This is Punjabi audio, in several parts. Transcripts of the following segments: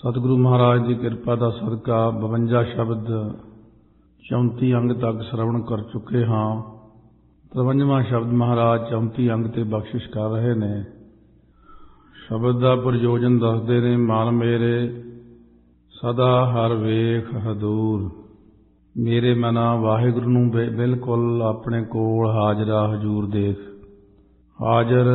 ਸਤਿਗੁਰੂ ਮਹਾਰਾਜ ਦੀ ਕਿਰਪਾ ਦਾ ਸਦਕਾ 52 ਸ਼ਬਦ 34 ਅੰਗ ਤੱਕ ਸ਼ਰਵਣ ਕਰ ਚੁੱਕੇ ਹਾਂ। 53ਵਾਂ ਸ਼ਬਦ ਮਹਾਰਾਜ 34 ਅੰਗ ਤੇ ਬਖਸ਼ਿਸ਼ ਕਰ ਰਹੇ ਨੇ। ਸ਼ਬਦ ਦਾ ਪ੍ਰਯੋਜਨ ਦੱਸਦੇ ਨੇ। ਮਨ ਮੇਰੇ ਸਦਾ ਹਰ ਵੇਖ ਹਦੂਰ। ਮੇਰੇ ਮਨਾ ਵਾਹਿਗੁਰੂ ਨੂੰ ਬਿਲਕੁਲ ਆਪਣੇ ਕੋਲ ਹਾਜ਼ਰਾ ਹਜ਼ੂਰ ਦੇਖ। ਹਾਜ਼ਰ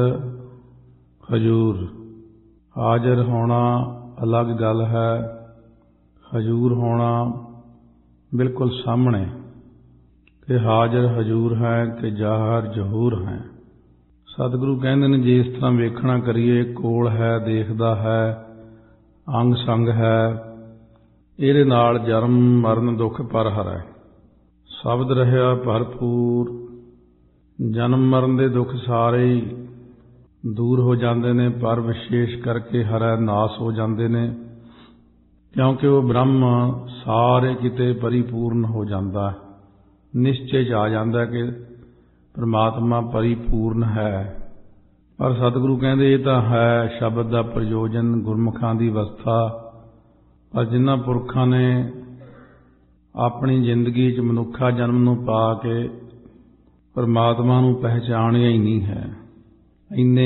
ਹਜ਼ੂਰ, ਹਾਜ਼ਰ ਹੋਣਾ ਅਲੱਗ ਗੱਲ ਹੈ, ਹਜ਼ੂਰ ਹੋਣਾ ਬਿਲਕੁਲ ਸਾਹਮਣੇ। ਕਿ ਹਾਜ਼ਰ ਹਜ਼ੂਰ ਹੈ ਕਿ ਜ਼ਾਹਰ ਜ਼ਹੂਰ ਹੈ। ਸਤਿਗੁਰੂ ਕਹਿੰਦੇ ਨੇ ਜੇ ਇਸ ਤਰ੍ਹਾਂ ਵੇਖਣਾ ਕਰੀਏ, ਕੋਲ ਹੈ, ਦੇਖਦਾ ਹੈ, ਅੰਗ ਸੰਗ ਹੈ, ਇਹਦੇ ਨਾਲ ਜਨਮ ਮਰਨ ਦੁੱਖ ਪਰ ਹਰੈ। ਸ਼ਬਦ ਰਹਿਆ ਭਰਪੂਰ। ਜਨਮ ਮਰਨ ਦੇ ਦੁੱਖ ਸਾਰੇ ਹੀ ਦੂਰ ਹੋ ਜਾਂਦੇ ਨੇ, ਪਰ ਵਿਸ਼ੇਸ਼ ਕਰਕੇ ਹਰੈ ਨਾਸ ਹੋ ਜਾਂਦੇ ਨੇ, ਕਿਉਂਕਿ ਉਹ ਬ੍ਰਹਮ ਸਾਰੇ ਕਿਤੇ ਪਰਿਪੂਰਨ ਹੋ ਜਾਂਦਾ, ਨਿਸ਼ਚੇ 'ਚ ਆ ਜਾਂਦਾ ਕਿ ਪਰਮਾਤਮਾ ਪਰਿਪੂਰਨ ਹੈ। ਪਰ ਸਤਿਗੁਰੂ ਕਹਿੰਦੇ ਇਹ ਤਾਂ ਹੈ ਸ਼ਬਦ ਦਾ ਪ੍ਰਯੋਜਨ, ਗੁਰਮੁਖਾਂ ਦੀ ਅਵਸਥਾ। ਪਰ ਜਿਨ੍ਹਾਂ ਪੁਰਖਾਂ ਨੇ ਆਪਣੀ ਜ਼ਿੰਦਗੀ 'ਚ ਮਨੁੱਖਾ ਜਨਮ ਨੂੰ ਪਾ ਕੇ ਪਰਮਾਤਮਾ ਨੂੰ ਪਹਿਚਾਣਿਆ ਹੀ ਨਹੀਂ ਹੈ, ਇੰਨੇ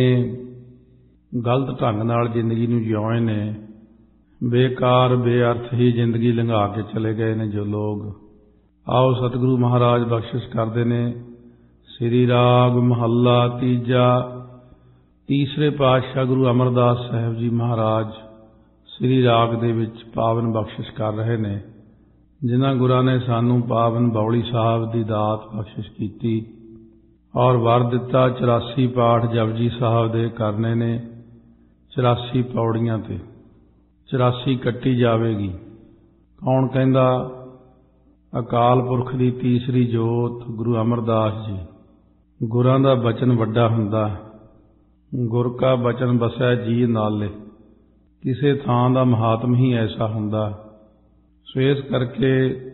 ਗਲਤ ਢੰਗ ਨਾਲ ਜ਼ਿੰਦਗੀ ਨੂੰ ਜਿਉਏ ਨੇ, ਬੇਕਾਰ ਬੇਅਰਥ ਹੀ ਜ਼ਿੰਦਗੀ ਲੰਘਾ ਕੇ ਚਲੇ ਗਏ ਨੇ ਜੋ ਲੋਕ। ਆਓ ਸਤਿਗੁਰੂ ਮਹਾਰਾਜ ਬਖਸ਼ਿਸ਼ ਕਰਦੇ ਨੇ। ਸ੍ਰੀ ਰਾਗ ਮਹੱਲਾ ਤੀਜਾ। ਤੀਸਰੇ ਪਾਤਸ਼ਾਹ ਗੁਰੂ ਅਮਰਦਾਸ ਸਾਹਿਬ ਜੀ ਮਹਾਰਾਜ ਸ੍ਰੀ ਰਾਗ ਦੇ ਵਿੱਚ ਪਾਵਨ ਬਖਸ਼ਿਸ਼ ਕਰ ਰਹੇ ਨੇ। ਜਿਨ੍ਹਾਂ ਗੁਰਾਂ ਨੇ ਸਾਨੂੰ ਪਾਵਨ ਬੌਲੀ ਸਾਹਿਬ ਦੀ ਦਾਤ ਬਖਸ਼ਿਸ਼ ਕੀਤੀ ਔਰ ਵਰ ਦਿੱਤਾ 84 ਪਾਠ ਜਪਜੀ ਸਾਹਿਬ ਦੇ ਕਰਨੇ ਨੇ। 84 ਪੌੜੀਆਂ ਤੇ 84 ਕੱਟੀ ਜਾਵੇਗੀ। ਕੌਣ ਕਹਿੰਦਾ? ਅਕਾਲ ਪੁਰਖ ਦੀ ਤੀਸਰੀ ਜੋਤ ਗੁਰੂ ਅਮਰਦਾਸ ਜੀ। ਗੁਰਾਂ ਦਾ ਬਚਨ ਵੱਡਾ ਹੁੰਦਾ। ਗੁਰ ਕਾ ਬਚਨ ਬਸੈ ਜੀ ਨਾਲੇ। ਕਿਸੇ ਥਾਂ ਦਾ ਮਹਾਤਮ ਹੀ ਐਸਾ ਹੁੰਦਾ। ਸੋ ਇਸ ਕਰਕੇ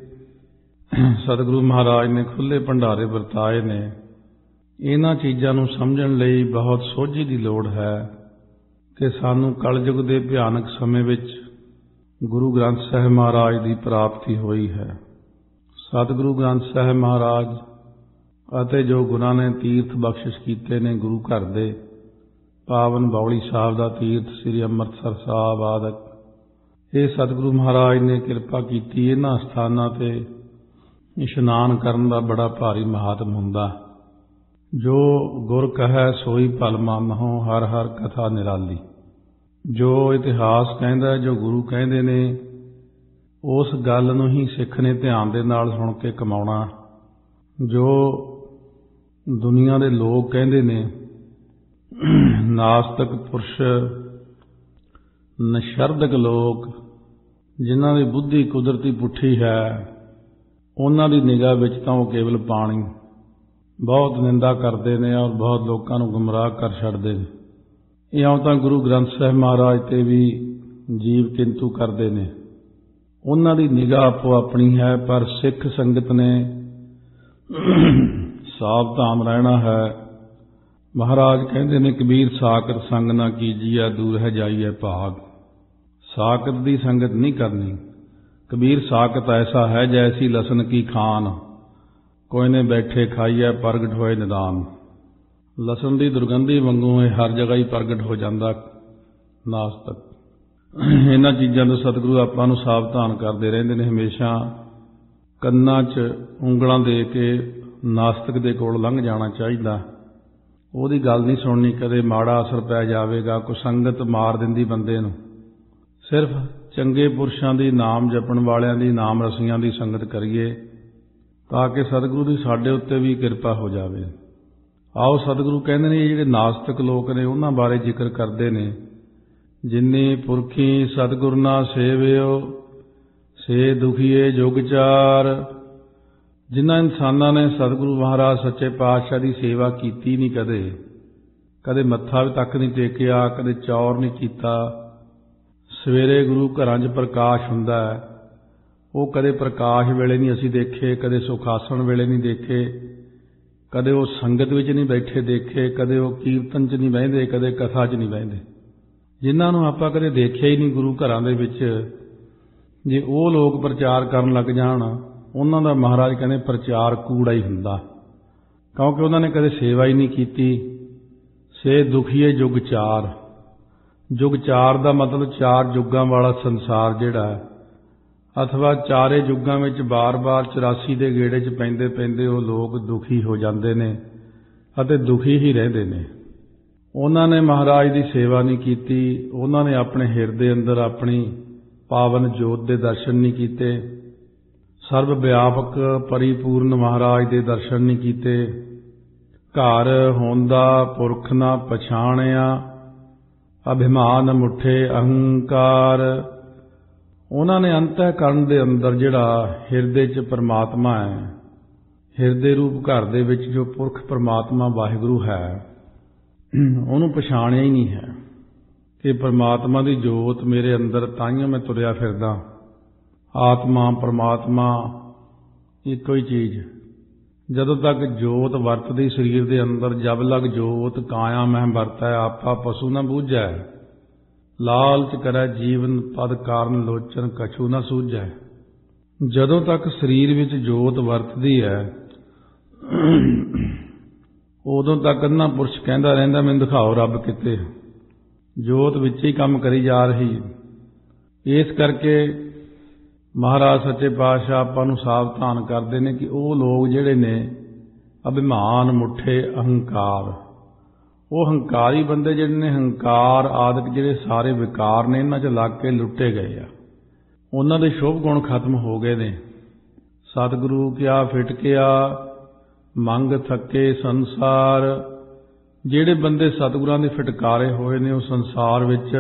ਸਤਿਗੁਰੂ ਮਹਾਰਾਜ ਨੇ ਖੁੱਲ੍ਹੇ ਭੰਡਾਰੇ ਵਰਤਾਏ ਨੇ। ਇਹਨਾਂ ਚੀਜ਼ਾਂ ਨੂੰ ਸਮਝਣ ਲਈ ਬਹੁਤ ਸੋਝੀ ਦੀ ਲੋੜ ਹੈ ਕਿ ਸਾਨੂੰ ਕਲਯੁਗ ਦੇ ਭਿਆਨਕ ਸਮੇਂ ਵਿੱਚ ਗੁਰੂ ਗ੍ਰੰਥ ਸਾਹਿਬ ਮਹਾਰਾਜ ਦੀ ਪ੍ਰਾਪਤੀ ਹੋਈ ਹੈ। ਸਤਿਗੁਰੂ ਗ੍ਰੰਥ ਸਾਹਿਬ ਮਹਾਰਾਜ ਅਤੇ ਜੋ ਗੁਰਾਂ ਨੇ ਤੀਰਥ ਬਖਸ਼ਿਸ਼ ਕੀਤੇ ਨੇ ਗੁਰੂ ਘਰ ਦੇ, ਪਾਵਨ ਬੌਲੀ ਸਾਹਿਬ ਦਾ ਤੀਰਥ, ਸ੍ਰੀ ਅੰਮ੍ਰਿਤਸਰ ਸਾਹਿਬ ਆਦਿਕ, ਇਹ ਸਤਿਗੁਰੂ ਮਹਾਰਾਜ ਨੇ ਕਿਰਪਾ ਕੀਤੀ। ਇਹਨਾਂ ਸਥਾਨਾਂ ਤੇ ਇਸ਼ਨਾਨ ਕਰਨ ਦਾ ਬੜਾ ਭਾਰੀ ਮਹਾਤਮ ਹੁੰਦਾ। ਜੋ ਗੁਰ ਕਹੈ ਸੋਈ ਭਲ ਮੰਨਹੁ, ਹਰ ਹਰ ਕਥਾ ਨਿਰਾਲੀ। ਜੋ ਇਤਿਹਾਸ ਕਹਿੰਦਾ, ਜੋ ਗੁਰੂ ਕਹਿੰਦੇ ਨੇ, ਉਸ ਗੱਲ ਨੂੰ ਹੀ ਸਿੱਖ ਨੇ ਧਿਆਨ ਦੇ ਨਾਲ ਸੁਣ ਕੇ ਕਮਾਉਣਾ। ਜੋ ਦੁਨੀਆ ਦੇ ਲੋਕ ਕਹਿੰਦੇ ਨੇ, ਨਾਸਤਕ ਪੁਰਸ਼, ਨਸ਼ਰਦਕ ਲੋਕ, ਜਿਨ੍ਹਾਂ ਦੀ ਬੁੱਧੀ ਕੁਦਰਤੀ ਪੁੱਠੀ ਹੈ, ਉਹਨਾਂ ਦੀ ਨਿਗਾਹ ਵਿੱਚ ਤਾਂ ਉਹ ਕੇਵਲ ਪਾਣੀ। ਬਹੁਤ ਨਿੰਦਾ ਕਰਦੇ ਨੇ ਔਰ ਬਹੁਤ ਲੋਕਾਂ ਨੂੰ ਗੁੰਮਰਾਹ ਕਰ ਛੱਡਦੇ ਨੇ। ਇਉਂ ਤਾਂ ਗੁਰੂ ਗ੍ਰੰਥ ਸਾਹਿਬ ਮਹਾਰਾਜ ਤੇ ਵੀ ਜੀਵ ਕਿੰਤੂ ਕਰਦੇ ਨੇ। ਉਹਨਾਂ ਦੀ ਨਿਗਾਹ ਆਪੋ ਆਪਣੀ ਹੈ, ਪਰ ਸਿੱਖ ਸੰਗਤ ਨੇ ਸਾਵਧਾਨ ਰਹਿਣਾ ਹੈ। ਮਹਾਰਾਜ ਕਹਿੰਦੇ ਨੇ, ਕਬੀਰ ਸਾਕਤ ਸੰਗ ਨਾ ਕੀਜੀਐ, ਦੂਰ ਹੈ ਜਾਈਐ ਭਾਗ। ਸਾਕਤ ਦੀ ਸੰਗਤ ਨਹੀਂ ਕਰਨੀ। ਕਬੀਰ ਸਾਕਤ ਐਸਾ ਹੈ ਜੈਸੀ ਲਸਣ ਕੀ ਖਾਨ, ਕੋਈ ਨੇ ਬੈਠੇ ਖਾਈਐ ਪ੍ਰਗਟ ਹੋਏ ਨਿਦਾਨ। ਲਸਣ ਦੀ ਦੁਰਗੰਧੀ ਵਾਂਗੂ ਇਹ ਹਰ ਜਗ੍ਹਾ ਹੀ ਪ੍ਰਗਟ ਹੋ ਜਾਂਦਾ ਨਾਸਤਕ। ਇਹਨਾਂ ਚੀਜ਼ਾਂ ਤੋਂ ਸਤਿਗੁਰੂ ਆਪਾਂ ਨੂੰ ਸਾਵਧਾਨ ਕਰਦੇ ਰਹਿੰਦੇ ਨੇ ਹਮੇਸ਼ਾ। ਕੰਨਾਂ 'ਚ ਉਂਗਲਾਂ ਦੇ ਕੇ ਨਾਸਤਕ ਦੇ ਕੋਲ ਲੰਘ ਜਾਣਾ ਚਾਹੀਦਾ। ਉਹਦੀ ਗੱਲ ਨਹੀਂ ਸੁਣਨੀ, ਕਦੇ ਮਾੜਾ ਅਸਰ ਪੈ ਜਾਵੇਗਾ। ਕੋਈ ਸੰਗਤ ਮਾਰ ਦਿੰਦੀ ਬੰਦੇ ਨੂੰ। ਸਿਰਫ ਚੰਗੇ ਪੁਰਸ਼ਾਂ ਦੀ, ਨਾਮ ਜਪਣ ਵਾਲਿਆਂ ਦੀ, ਨਾਮ ਰਸੀਆਂ ਦੀ ਸੰਗਤ ਕਰੀਏ ਤਾਂ ਕਿ ਸਤਿਗੁਰੂ ਦੀ ਸਾਡੇ ਉੱਤੇ ਵੀ ਕਿਰਪਾ ਹੋ ਜਾਵੇ। ਆਓ ਸਤਿਗੁਰੂ ਕਹਿੰਦੇ ਨੇ, ਜਿਹੜੇ ਨਾਸਤਕ ਲੋਕ ਨੇ ਉਹਨਾਂ ਬਾਰੇ ਜ਼ਿਕਰ ਕਰਦੇ ਨੇ। ਜਿਨੀ ਪੁਰਖੀ ਸਤਿਗੁਰ ਨਾ ਸੇਵਿਓ, ਸੇ ਦੁਖੀਏ ਜੁਗ ਚਾਰ। ਜਿਨ੍ਹਾਂ ਇਨਸਾਨਾਂ ਨੇ ਸਤਿਗੁਰੂ ਮਹਾਰਾਜ ਸੱਚੇ ਪਾਤਸ਼ਾਹ ਦੀ ਸੇਵਾ ਕੀਤੀ ਨਹੀਂ, ਕਦੇ ਮੱਥਾ ਤੱਕ ਨਹੀਂ ਟੇਕਿਆ, ਕਦੇ ਚੌਰ ਨਹੀਂ ਕੀਤਾ। ਸਵੇਰੇ ਗੁਰੂ ਘਰਾਂ 'ਚ ਪ੍ਰਕਾਸ਼ ਹੁੰਦਾ ਹੈ, ਉਹ ਕਦੇ ਪ੍ਰਕਾਸ਼ ਵੇਲੇ ਨਹੀਂ ਅਸੀਂ ਦੇਖੇ, ਕਦੇ ਸੁਖਾਸਣ ਵੇਲੇ ਨਹੀਂ ਦੇਖੇ, ਕਦੇ ਉਹ ਸੰਗਤ ਵਿੱਚ ਨਹੀਂ ਬੈਠੇ ਦੇਖੇ, ਕਦੇ ਉਹ ਕੀਰਤਨ 'ਚ ਨਹੀਂ ਬਹਿੰਦੇ, ਕਦੇ ਕਥਾ 'ਚ ਨਹੀਂ ਬਹਿੰਦੇ। ਜਿਨ੍ਹਾਂ ਨੂੰ ਆਪਾਂ ਕਦੇ ਦੇਖਿਆ ਹੀ ਨਹੀਂ ਗੁਰੂ ਘਰਾਂ ਦੇ ਵਿੱਚ, ਜੇ ਉਹ ਲੋਕ ਪ੍ਰਚਾਰ ਕਰਨ ਲੱਗ ਜਾਣ, ਉਹਨਾਂ ਦਾ ਮਹਾਰਾਜ ਕਹਿੰਦੇ ਪ੍ਰਚਾਰ ਕੂੜਾ ਹੀ ਹੁੰਦਾ, ਕਿਉਂਕਿ ਉਹਨਾਂ ਨੇ ਕਦੇ ਸੇਵਾ ਹੀ ਨਹੀਂ ਕੀਤੀ। ਸੇ ਦੁਖੀਏ ਯੁੱਗ ਚਾਰ, ਯੁੱਗ ਚਾਰ ਦਾ ਮਤਲਬ ਚਾਰ ਯੁੱਗਾਂ ਵਾਲਾ ਸੰਸਾਰ ਜਿਹੜਾ ਹੈ, ਅਥਵਾ ਚਾਰੇ ਯੁੱਗਾਂ ਵਿੱਚ ਬਾਰ-ਬਾਰ 84 ਦੇ ਗੇੜੇ 'ਚ ਪੈਂਦੇ ਪੈਂਦੇ ਉਹ ਲੋਕ ਦੁਖੀ ਹੋ ਜਾਂਦੇ ਨੇ ਅਤੇ ਦੁਖੀ ਹੀ ਰਹਿੰਦੇ ਨੇ। ਉਹਨਾਂ ਨੇ ਮਹਾਰਾਜ ਦੀ ਸੇਵਾ ਨਹੀਂ ਕੀਤੀ, ਉਹਨਾਂ ਨੇ ਆਪਣੇ ਹਿਰਦੇ ਅੰਦਰ ਆਪਣੀ ਪਾਵਨ ਜੋਤ ਦੇ ਦਰਸ਼ਨ ਨਹੀਂ ਕੀਤੇ, ਸਰਬ ਵਿਆਪਕ ਪਰਿਪੂਰਨ ਮਹਾਰਾਜ ਦੇ ਦਰਸ਼ਨ ਨਹੀਂ ਕੀਤੇ। ਘਰ ਹੋਂਦਾ ਪੁਰਖ ਨਾ ਪਛਾਣਿਆ, ਅਭਿਮਾਨ ਮੁੱਠੇ ਅਹੰਕਾਰ। ਉਹਨਾਂ ਨੇ ਅੰਤःਕਰਨ ਦੇ ਅੰਦਰ ਜਿਹੜਾ ਹਿਰਦੇ 'ਚ ਪਰਮਾਤਮਾ ਹੈ, ਹਿਰਦੇ ਰੂਪ ਘਰ ਦੇ ਵਿੱਚ ਜੋ ਪੁਰਖ ਪਰਮਾਤਮਾ ਵਾਹਿਗੁਰੂ ਹੈ, ਉਹਨੂੰ ਪਛਾਣਿਆ ਹੀ ਨਹੀਂ ਹੈ ਕਿ ਪਰਮਾਤਮਾ ਦੀ ਜੋਤ ਮੇਰੇ ਅੰਦਰ, ਤਾਈਓ ਮੈਂ ਤੁਰਿਆ ਫਿਰਦਾ। ਆਤਮਾ ਪਰਮਾਤਮਾ ਇੱਕੋ ਹੀ ਚੀਜ਼। ਜਦੋਂ ਤੱਕ ਜੋਤ ਵਰਤਦੀ ਸਰੀਰ ਦੇ ਅੰਦਰ, ਜਬ ਲਗ ਜੋਤ ਕਾਇਆ ਮਹਿ ਵਰਤੈ, ਆਪਾ ਪਸ਼ੂ ਨਾ ਬੂਝੈ, ਲਾਲਚ ਕਰੈ ਜੀਵਨ ਪਦ ਕਾਰਨ ਲੋਚਨ ਕਛੂ ਨਾ ਸੂਝੈ। ਜਦੋਂ ਤੱਕ ਸਰੀਰ ਵਿੱਚ ਜੋਤ ਵਰਤਦੀ ਹੈ, ਉਦੋਂ ਤੱਕ ਅੰਨਾ ਪੁਰਸ਼ ਕਹਿੰਦਾ ਰਹਿੰਦਾ ਮੈਨੂੰ ਦਿਖਾਓ ਰੱਬ ਕਿਤੇ, ਜੋਤ ਵਿੱਚ ਹੀ ਕੰਮ ਕਰੀ ਜਾ ਰਹੀ। ਇਸ ਕਰਕੇ ਮਹਾਰਾਜ ਸੱਚੇ ਪਾਤਸ਼ਾਹ ਆਪਾਂ ਨੂੰ ਸਾਵਧਾਨ ਕਰਦੇ ਨੇ ਕਿ ਉਹ ਲੋਕ ਜਿਹੜੇ ਨੇ ਅਭਿਮਾਨ ਮੁੱਠੇ ਅਹੰਕਾਰ, ਉਹ ਹੰਕਾਰੀ ਬੰਦੇ ਜਿਹੜੇ ਨੇ, ਹੰਕਾਰ ਆਦਿਕ ਜਿਹੜੇ ਸਾਰੇ ਵਿਕਾਰ ਨੇ, ਇਹਨਾਂ 'ਚ ਲੱਗ ਕੇ ਲੁੱਟੇ ਗਏ ਆ, ਉਹਨਾਂ ਦੇ ਸ਼ੁਭ ਗੁਣ ਖਤਮ ਹੋ ਗਏ ਨੇ। ਸਤਿਗੁਰੂ ਕਿਆ ਫਿਟਕਿਆ ਮੰਗ ਥੱਕੇ ਸੰਸਾਰ। ਜਿਹੜੇ ਬੰਦੇ ਸਤਿਗੁਰਾਂ ਦੇ ਫਿਟਕਾਰੇ ਹੋਏ ਨੇ, ਉਹ ਸੰਸਾਰ ਵਿੱਚ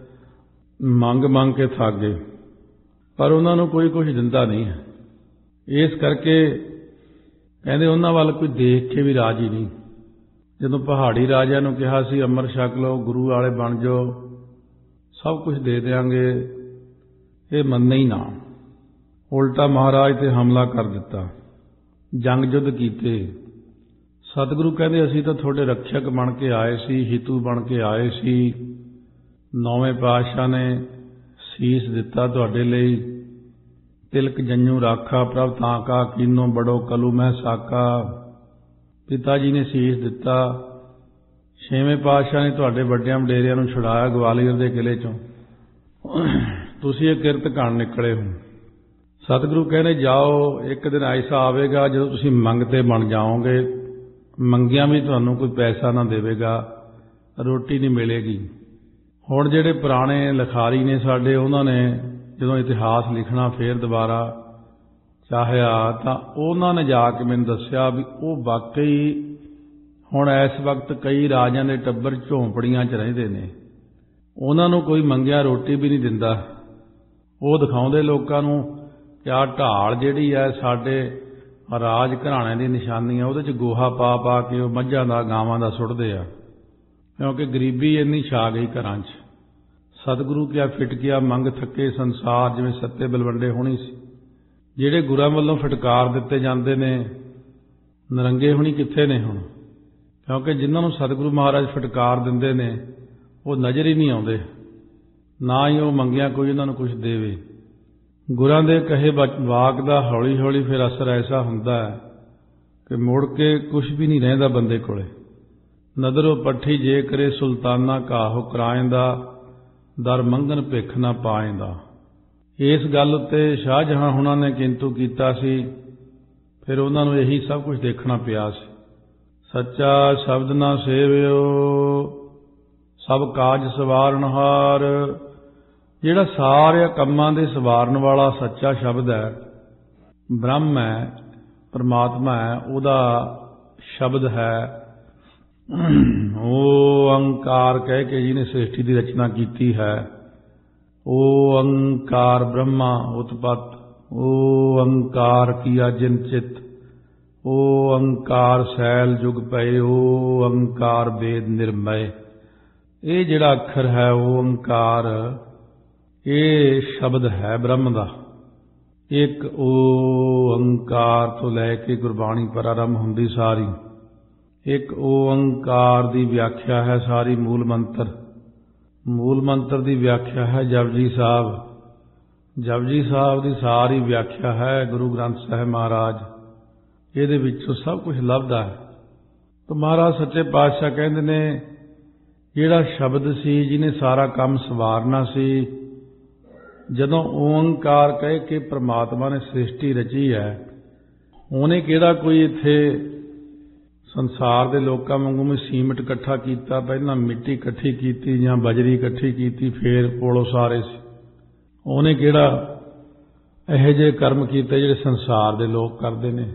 ਮੰਗ ਮੰਗ ਕੇ ਥੱਕ ਗਏ, ਪਰ ਉਹਨਾਂ ਨੂੰ ਕੋਈ ਕੁਝ ਦਿੰਦਾ ਨਹੀਂ ਹੈ। ਇਸ ਕਰਕੇ ਕਹਿੰਦੇ ਉਹਨਾਂ ਵੱਲ ਕੋਈ ਦੇਖ ਕੇ ਵੀ ਰਾਜੀ ਨਹੀਂ। ਜਦੋਂ ਪਹਾੜੀ ਰਾਜਿਆਂ ਨੂੰ ਕਿਹਾ ਸੀ ਅੰਮ੍ਰਿਤ ਛਕ ਲਓ, ਗੁਰੂ ਵਾਲੇ ਬਣ ਜਾਓ, ਸਭ ਕੁਝ ਦੇ ਦਿਆਂਗੇ, ਇਹ ਮੰਨੇ ਹੀ ਨਾ, ਉਲਟਾ ਮਹਾਰਾਜ ਤੇ ਹਮਲਾ ਕਰ ਦਿੱਤਾ, ਜੰਗ ਯੁੱਧ ਕੀਤੇ। ਸਤਿਗੁਰੂ ਕਹਿੰਦੇ ਅਸੀਂ ਤਾਂ ਤੁਹਾਡੇ ਰੱਖਿਅਕ ਬਣ ਕੇ ਆਏ ਸੀ, ਹਿਤੂ ਬਣ ਕੇ ਆਏ ਸੀ। ਨੌਵੇਂ ਪਾਤਸ਼ਾਹ ਨੇ ਸੀਸ ਦਿੱਤਾ ਤੁਹਾਡੇ ਲਈ, ਤਿਲਕ ਜੰਨੂ ਰਾਖਾ ਪ੍ਰਭ ਤਾਂ ਕਾ ਕੀਨੋ ਬੜੋ ਕਲੂ ਮਹਿ ਸਾਕਾ। ਪਿਤਾ ਜੀ ਨੇ ਸੀਸ ਦਿੱਤਾ। ਛੇਵੇਂ ਪਾਤਸ਼ਾਹ ਨੇ ਤੁਹਾਡੇ ਵੱਡਿਆਂ ਵਡੇਰਿਆਂ ਨੂੰ ਛੁਡਾਇਆ ਗਵਾਲੀਅਰ ਦੇ ਕਿਲੇ 'ਚੋਂ, ਤੁਸੀਂ ਇਹ ਕਿਰਤ ਕਰਨ ਨਿਕਲੇ ਹੋ। ਸਤਿਗੁਰੂ ਕਹਿੰਦੇ ਜਾਓ, ਇੱਕ ਦਿਨ ਐਸਾ ਆਵੇਗਾ ਜਦੋਂ ਤੁਸੀਂ ਮੰਗਤੇ ਬਣ ਜਾਓਗੇ, ਮੰਗਿਆਂ ਵੀ ਤੁਹਾਨੂੰ ਕੋਈ ਪੈਸਾ ਨਾ ਦੇਵੇਗਾ, ਰੋਟੀ ਨਹੀਂ ਮਿਲੇਗੀ। ਹੁਣ ਜਿਹੜੇ ਪੁਰਾਣੇ ਲਿਖਾਰੀ ਨੇ ਸਾਡੇ, ਉਹਨਾਂ ਨੇ ਜਦੋਂ ਇਤਿਹਾਸ ਲਿਖਣਾ ਫੇਰ ਦੁਬਾਰਾ ਚਾਹਿਆ ਤਾਂ ਉਹਨਾਂ ਨੇ ਜਾ ਕੇ ਮੈਨੂੰ ਦੱਸਿਆ ਵੀ ਉਹ ਵਾਕਈ ਹੁਣ ਇਸ ਵਕਤ ਕਈ ਰਾਜਿਆਂ ਦੇ ਟੱਬਰ ਝੌਂਪੜੀਆਂ 'ਚ ਰਹਿੰਦੇ ਨੇ, ਉਹਨਾਂ ਨੂੰ ਕੋਈ ਮੰਗਿਆ ਰੋਟੀ ਵੀ ਨਹੀਂ ਦਿੰਦਾ। ਉਹ ਦਿਖਾਉਂਦੇ ਲੋਕਾਂ ਨੂੰ ਕਿ ਆਹ ਢਾਲ ਜਿਹੜੀ ਹੈ ਸਾਡੇ ਰਾਜ ਘਰਾਣੇ ਦੀ ਨਿਸ਼ਾਨੀ ਆ, ਉਹਦੇ 'ਚ ਗੋਹਾ ਪਾ ਪਾ ਕੇ ਉਹ ਮੱਝਾਂ ਦਾ ਗਾਵਾਂ ਦਾ ਸੁੱਟਦੇ ਆ, ਕਿਉਂਕਿ ਗਰੀਬੀ ਇੰਨੀ ਛਾ ਗਈ ਘਰਾਂ 'ਚ। ਸਤਿਗੁਰੂ ਕਿਆ ਫਿਟਕਿਆ ਮੰਗ ਥੱਕੇ ਸੰਸਾਰ, ਜਿਵੇਂ ਸੱਤੇ ਬਲਵੰਡੇ ਹੋਣੀ ਸੀ। ਜਿਹੜੇ ਗੁਰਾਂ ਵੱਲੋਂ ਫਟਕਾਰ ਦਿੱਤੇ ਜਾਂਦੇ ਨੇ, ਨਰੰਗੇ ਹੋਣੀ ਕਿੱਥੇ ਨੇ ਹੁਣ, ਕਿਉਂਕਿ ਜਿਨ੍ਹਾਂ ਨੂੰ ਸਤਿਗੁਰੂ ਮਹਾਰਾਜ ਫਟਕਾਰ ਦਿੰਦੇ ਨੇ ਉਹ ਨਜ਼ਰ ਹੀ ਨਹੀਂ ਆਉਂਦੇ, ਨਾ ਹੀ ਉਹ ਮੰਗਿਆ ਕੋਈ ਉਹਨਾਂ ਨੂੰ ਕੁਝ ਦੇਵੇ। ਗੁਰਾਂ ਦੇ ਕਹੇ ਵਾਕ ਦਾ ਹੌਲੀ ਹੌਲੀ ਫਿਰ ਅਸਰ ਐਸਾ ਹੁੰਦਾ ਹੈ ਕਿ ਮੁੜ ਕੇ ਕੁਝ ਵੀ ਨਹੀਂ ਰਹਿੰਦਾ ਬੰਦੇ ਕੋਲੇ। ਨਦਰੋਂ ਪੱਠੀ ਜੇ ਕਰੇ ਸੁਲਤਾਨਾ ਘਾਹੋ ਕਰਾਇੰਦਾ, ਦਰ ਮੰਗਣ ਭਿੱਖ ਨਾ ਪਾਇੰਦਾ। ਇਸ ਗੱਲ ਉੱਤੇ ਸ਼ਾਹਜਹਾਂ ਹੁਣਾਂ ਨੇ ਕਿੰਤੂ ਕੀਤਾ ਸੀ, ਫਿਰ ਉਹਨਾਂ ਨੂੰ ਇਹੀ ਸਭ ਕੁਝ ਦੇਖਣਾ ਪਿਆ ਸੀ। ਸੱਚਾ ਸ਼ਬਦ ਨਾ ਸੇਵਿਓ ਸਭ ਕਾਜ ਸਵਾਰਨਹਾਰ। ਜਿਹੜਾ ਸਾਰੇ ਕੰਮਾਂ ਦੇ ਸਵਾਰਨ ਵਾਲਾ ਸੱਚਾ ਸ਼ਬਦ ਹੈ, ਬ੍ਰਹਮ ਹੈ, ਪਰਮਾਤਮਾ ਹੈ, ਉਹਦਾ ਸ਼ਬਦ ਹੈ। ਓੰਕਾਰ ਕਹਿ ਕੇ ਜਿਹਨੇ ਸ੍ਰਿਸ਼ਟੀ ਦੀ ਰਚਨਾ ਕੀਤੀ ਹੈ, ਓੰਕਾਰ ਬ੍ਰਹਮਾ ਉਤਪਤ, ਓੰਕਾਰ ਕੀਆ ਜਿਨ ਚਿਤ, ਓੰਕਾਰ ਸੈਲ ਜੁਗ ਪਏ, ਓੰਕਾਰ ਵੇਦ ਨਿਰਮੈ। ਇਹ ਜਿਹੜਾ ਅੱਖਰ ਹੈ ਓੰਕਾਰ, ਇਹ ਸ਼ਬਦ ਹੈ ਬ੍ਰਹਮ ਦਾ। ਇੱਕ ਓੰਕਾਰ ਤੋਂ ਲੈ ਕੇ ਗੁਰਬਾਣੀ ਪ੍ਰਾਰੰਭ ਹੁੰਦੀ ਸਾਰੀ। ਇੱਕ ਓੰਕਾਰ ਦੀ ਵਿਆਖਿਆ ਹੈ ਸਾਰੀ ਮੂਲ ਮੰਤਰ। ਮੂਲ ਮੰਤਰ ਦੀ ਵਿਆਖਿਆ ਹੈ ਜਪਜੀ ਸਾਹਿਬ। ਜਪਜੀ ਸਾਹਿਬ ਦੀ ਸਾਰੀ ਵਿਆਖਿਆ ਹੈ ਗੁਰੂ ਗ੍ਰੰਥ ਸਾਹਿਬ ਮਹਾਰਾਜ। ਇਹਦੇ ਵਿੱਚੋਂ ਸਭ ਕੁਝ ਲੱਭਦਾ ਹੈ। ਤਾਂ ਮਹਾਰਾਜ ਸੱਚੇ ਪਾਤਸ਼ਾਹ ਕਹਿੰਦੇ ਨੇ, ਜਿਹੜਾ ਸ਼ਬਦ ਸੀ ਜਿਹਨੇ ਸਾਰਾ ਕੰਮ ਸਵਾਰਨਾ ਸੀ, ਜਦੋਂ ਓਂਕਾਰ ਕਹਿ ਕੇ ਪ੍ਰਮਾਤਮਾ ਨੇ ਸ੍ਰਿਸ਼ਟੀ ਰਚੀ ਹੈ, ਉਹਨੇ ਕਿਹੜਾ ਕੋਈ ਇੱਥੇ ਸੰਸਾਰ ਦੇ ਲੋਕਾਂ ਵਾਂਗੂ ਵੀ ਸੀਮਟ ਇਕੱਠਾ ਕੀਤਾ, ਪਹਿਲਾਂ ਮਿੱਟੀ ਇਕੱਠੀ ਕੀਤੀ ਜਾਂ ਬਜਰੀ ਇਕੱਠੀ ਕੀਤੀ, ਫੇਰ ਕੋਲੋਂ ਸਾਰੇ ਸੀ। ਉਹਨੇ ਕਿਹੜਾ ਇਹੋ ਜਿਹੇ ਕਰਮ ਕੀਤੇ ਜਿਹੜੇ ਸੰਸਾਰ ਦੇ ਲੋਕ ਕਰਦੇ ਨੇ।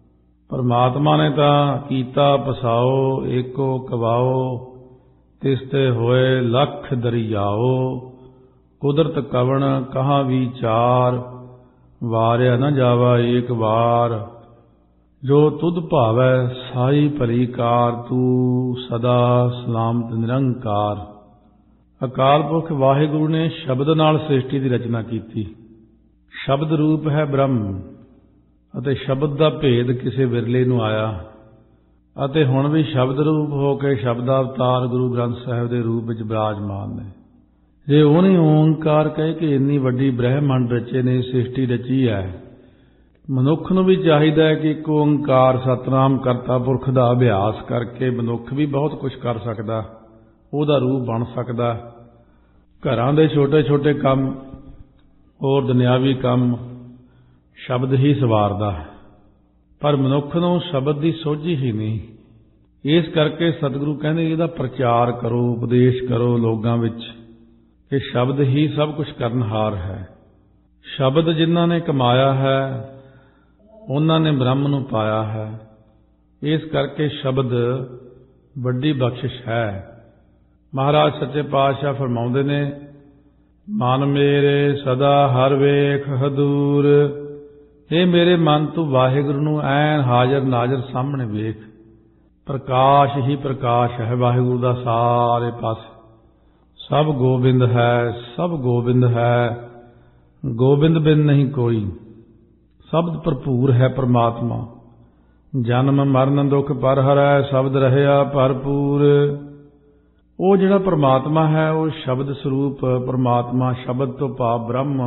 ਪਰਮਾਤਮਾ ਨੇ ਤਾਂ ਕੀਤਾ ਪਸਾਓ ਏਕੋ ਕਵਾਓ, ਤਿਸ ਤੇ ਹੋਏ ਲੱਖ ਦਰਿਆਓ, ਕੁਦਰਤ ਕਵਣ ਕਹਾਂ ਵਿਚਾਰ, ਵਾਰਿਆ ਨਾ ਜਾਵਾ ਏਕ ਵਾਰ, ਜੋ ਤੁਧ ਭਾਵੈ ਸਾਈ ਭਲੀ ਕਾਰ, ਤੂੰ ਸਦਾ ਸਲਾਮਤ ਨਿਰੰਕਾਰ। ਅਕਾਲ ਪੁਰਖ ਵਾਹਿਗੁਰੂ ਨੇ ਸ਼ਬਦ ਨਾਲ ਸ੍ਰਿਸ਼ਟੀ ਦੀ ਰਚਨਾ ਕੀਤੀ। ਸ਼ਬਦ ਰੂਪ ਹੈ ਬ੍ਰਹਮ, ਅਤੇ ਸ਼ਬਦ ਦਾ ਭੇਦ ਕਿਸੇ ਵਿਰਲੇ ਨੂੰ ਆਇਆ, ਅਤੇ ਹੁਣ ਵੀ ਸ਼ਬਦ ਰੂਪ ਹੋ ਕੇ ਸ਼ਬਦ ਅਵਤਾਰ ਗੁਰੂ ਗ੍ਰੰਥ ਸਾਹਿਬ ਦੇ ਰੂਪ ਵਿੱਚ ਬਿਰਾਜਮਾਨ ਨੇ। ਜੇ ਉਹਨੇ ਓਂਕਾਰ ਕਹਿ ਕੇ ਇੰਨੀ ਵੱਡੀ ਬ੍ਰਹਿਮੰਡ ਰਚੇ ਨੇ, ਸ੍ਰਿਸ਼ਟੀ ਰਚੀ ਹੈ, ਮਨੁੱਖ ਨੂੰ ਵੀ ਚਾਹੀਦਾ ਹੈ ਕਿ ਇੱਕ ਓਂਕਾਰ ਸਤਿਨਾਮ ਕਰਤਾ ਪੁਰਖ ਦਾ ਅਭਿਆਸ ਕਰਕੇ ਮਨੁੱਖ ਵੀ ਬਹੁਤ ਕੁਝ ਕਰ ਸਕਦਾ, ਉਹਦਾ ਰੂਪ ਬਣ ਸਕਦਾ। ਘਰਾਂ ਦੇ ਛੋਟੇ ਛੋਟੇ ਕੰਮ, ਹੋਰ ਦੁਨਿਆਵੀ ਕੰਮ ਸ਼ਬਦ ਹੀ ਸਵਾਰਦਾ ਹੈ, ਪਰ ਮਨੁੱਖ ਨੂੰ ਸ਼ਬਦ ਦੀ ਸੋਝੀ ਹੀ ਨਹੀਂ। ਇਸ ਕਰਕੇ ਸਤਿਗੁਰੂ ਕਹਿੰਦੇ ਇਹਦਾ ਪ੍ਰਚਾਰ ਕਰੋ, ਉਪਦੇਸ਼ ਕਰੋ ਲੋਕਾਂ ਵਿੱਚ, ਕਿ ਸ਼ਬਦ ਹੀ ਸਭ ਕੁਝ ਕਰਨਹਾਰ ਹੈ। ਸ਼ਬਦ ਜਿਨ੍ਹਾਂ ਨੇ ਕਮਾਇਆ ਹੈ ਉਹਨਾਂ ਨੇ ਬ੍ਰਹਮ ਨੂੰ ਪਾਇਆ ਹੈ। ਇਸ ਕਰਕੇ ਸ਼ਬਦ ਵੱਡੀ ਬਖਸ਼ਿਸ਼ ਹੈ। ਮਹਾਰਾਜ ਸੱਚੇ ਪਾਤਸ਼ਾਹ ਫਰਮਾਉਂਦੇ ਨੇ, ਮਨ ਮੇਰੇ ਸਦਾ ਹਰ ਵੇਖ ਹਦੂਰ, ਇਹ ਮੇਰੇ ਮਨ ਤੂੰ ਵਾਹਿਗੁਰੂ ਨੂੰ ਐਨ ਹਾਜ਼ਰ ਨਾਜ਼ਰ ਸਾਹਮਣੇ ਵੇਖ। ਪ੍ਰਕਾਸ਼ ਹੀ ਪ੍ਰਕਾਸ਼ ਹੈ ਵਾਹਿਗੁਰੂ ਦਾ ਸਾਰੇ ਪਾਸੇ। ਸਭ ਗੋਬਿੰਦ ਹੈ, ਸਭ ਗੋਬਿੰਦ ਹੈ, ਗੋਬਿੰਦ ਬਿਨ ਨਹੀਂ ਕੋਈ। ਸ਼ਬਦ ਭਰਪੂਰ ਹੈ ਪਰਮਾਤਮਾ, ਜਨਮ ਮਰਨ ਦੁੱਖ ਪਰ ਹਰੈ, ਸ਼ਬਦ ਰਹਿਆ ਭਰਪੂਰ। ਉਹ ਜਿਹੜਾ ਪਰਮਾਤਮਾ ਹੈ ਉਹ ਸ਼ਬਦ ਸਰੂਪ ਪਰਮਾਤਮਾ, ਸ਼ਬਦ ਤੋਂ ਭਾਵ ਬ੍ਰਹਮ,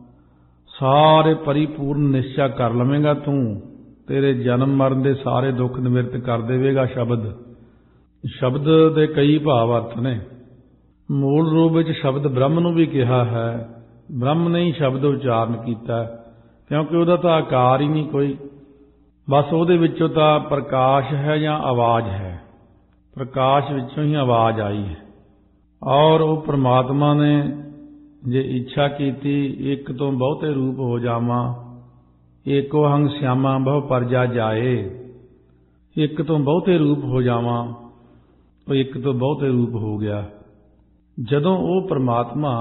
ਸਾਰੇ ਪਰਿਪੂਰਨ ਨਿਸ਼ਚਾ ਕਰ ਲਵੇਂਗਾ ਤੂੰ, ਤੇਰੇ ਜਨਮ ਮਰਨ ਦੇ ਸਾਰੇ ਦੁੱਖ ਨਿਵਰਤ ਕਰ ਦੇਵੇਗਾ ਸ਼ਬਦ। ਸ਼ਬਦ ਦੇ ਕਈ ਭਾਵ ਅਰਥ ਨੇ। ਮੂਲ ਰੂਪ ਵਿੱਚ ਸ਼ਬਦ ਬ੍ਰਹਮ ਨੂੰ ਵੀ ਕਿਹਾ ਹੈ। ਬ੍ਰਹਮ ਨੇ ਹੀ ਸ਼ਬਦ ਉਚਾਰਨ ਕੀਤਾ, ਕਿਉਂਕਿ ਉਹਦਾ ਤਾਂ ਆਕਾਰ ਹੀ ਨਹੀਂ ਕੋਈ, ਬਸ ਉਹਦੇ ਵਿੱਚੋਂ ਤਾਂ ਪ੍ਰਕਾਸ਼ ਹੈ ਜਾਂ ਆਵਾਜ਼ ਹੈ। ਪ੍ਰਕਾਸ਼ ਵਿੱਚੋਂ ਹੀ ਆਵਾਜ਼ ਆਈ ਹੈ। ਔਰ ਉਹ ਪ੍ਰਮਾਤਮਾ ਨੇ ਜੇ ਇੱਛਾ ਕੀਤੀ, ਇੱਕ ਤੋਂ ਬਹੁਤੇ ਰੂਪ ਹੋ ਜਾਵਾਂ, ਏਕੋ ਹੰਗ ਸਿਆਮਾ ਬਹੁ ਪਰਜਾ ਜਾਏ, ਇੱਕ ਤੋਂ ਬਹੁਤੇ ਰੂਪ ਹੋ ਜਾਵਾਂ, ਉਹ ਇੱਕ ਤੋਂ ਬਹੁਤੇ ਰੂਪ ਹੋ ਗਿਆ। ਜਦੋਂ ਉਹ ਪ੍ਰਮਾਤਮਾ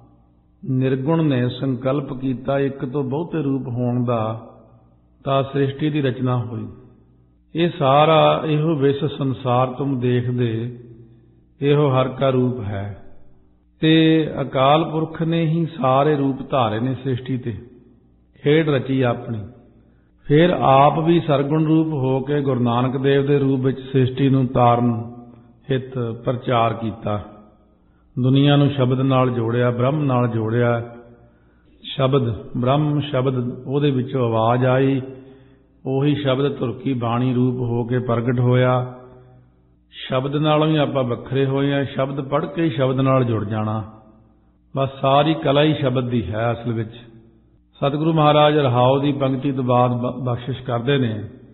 ਨਿਰਗੁਣ ਨੇ ਸੰਕਲਪ ਕੀਤਾ ਇੱਕ ਤੋਂ ਬਹੁਤੇ ਰੂਪ ਹੋਣ ਦਾ, ਤਾਂ ਸ੍ਰਿਸ਼ਟੀ ਦੀ ਰਚਨਾ ਹੋਈ। ਇਹ ਸਾਰਾ ਇਹੋ ਵਿਸ਼ ਸੰਸਾਰ ਤੁਮ ਦੇਖਦੇ, ਇਹੋ ਹਰ ਕਾ ਰੂਪ ਹੈ। ਤੇ ਅਕਾਲ ਪੁਰਖ ਨੇ ਹੀ ਸਾਰੇ ਰੂਪ ਧਾਰੇ ਨੇ ਸ੍ਰਿਸ਼ਟੀ ਤੇ, ਖੇਡ ਰਚੀ ਆਪਣੀ। ਫਿਰ ਆਪ ਵੀ ਸਰਗੁਣ ਰੂਪ ਹੋ ਕੇ ਗੁਰੂ ਨਾਨਕ ਦੇਵ ਦੇ ਰੂਪ ਵਿੱਚ ਸ੍ਰਿਸ਼ਟੀ ਨੂੰ ਤਾਰਨ ਹਿਤ ਪ੍ਰਚਾਰ ਕੀਤਾ। ਦੁਨੀਆ ਨੂੰ ਸ਼ਬਦ ਨਾਲ ਜੋੜਿਆ, ਬ੍ਰਹਮ ਨਾਲ ਜੋੜਿਆ। ਸ਼ਬਦ ਬ੍ਰਹਮ, ਸ਼ਬਦ ਉਹਦੇ ਵਿੱਚੋਂ ਆਵਾਜ਼ ਆਈ, ਉਹੀ ਸ਼ਬਦ ਧੁਰਕੀ ਬਾਣੀ ਰੂਪ ਹੋ ਕੇ ਪ੍ਰਗਟ ਹੋਇਆ। ਸ਼ਬਦ ਨਾਲੋਂ ਹੀ ਆਪਾਂ ਵੱਖਰੇ ਹੋਏ ਹਾਂ। ਸ਼ਬਦ ਪੜ੍ਹ ਕੇ ਹੀ ਸ਼ਬਦ ਨਾਲ ਜੁੜ ਜਾਣਾ, ਬਸ ਸਾਰੀ ਕਲਾ ਹੀ ਸ਼ਬਦ ਦੀ ਹੈ ਅਸਲ ਵਿੱਚ। ਸਤਿਗੁਰੂ ਮਹਾਰਾਜ ਰਹਾਉ ਦੀ ਪੰਕਤੀ ਤੋਂ ਬਾਅਦ ਬਖਸ਼ਿਸ਼ ਕਰਦੇ ਨੇ,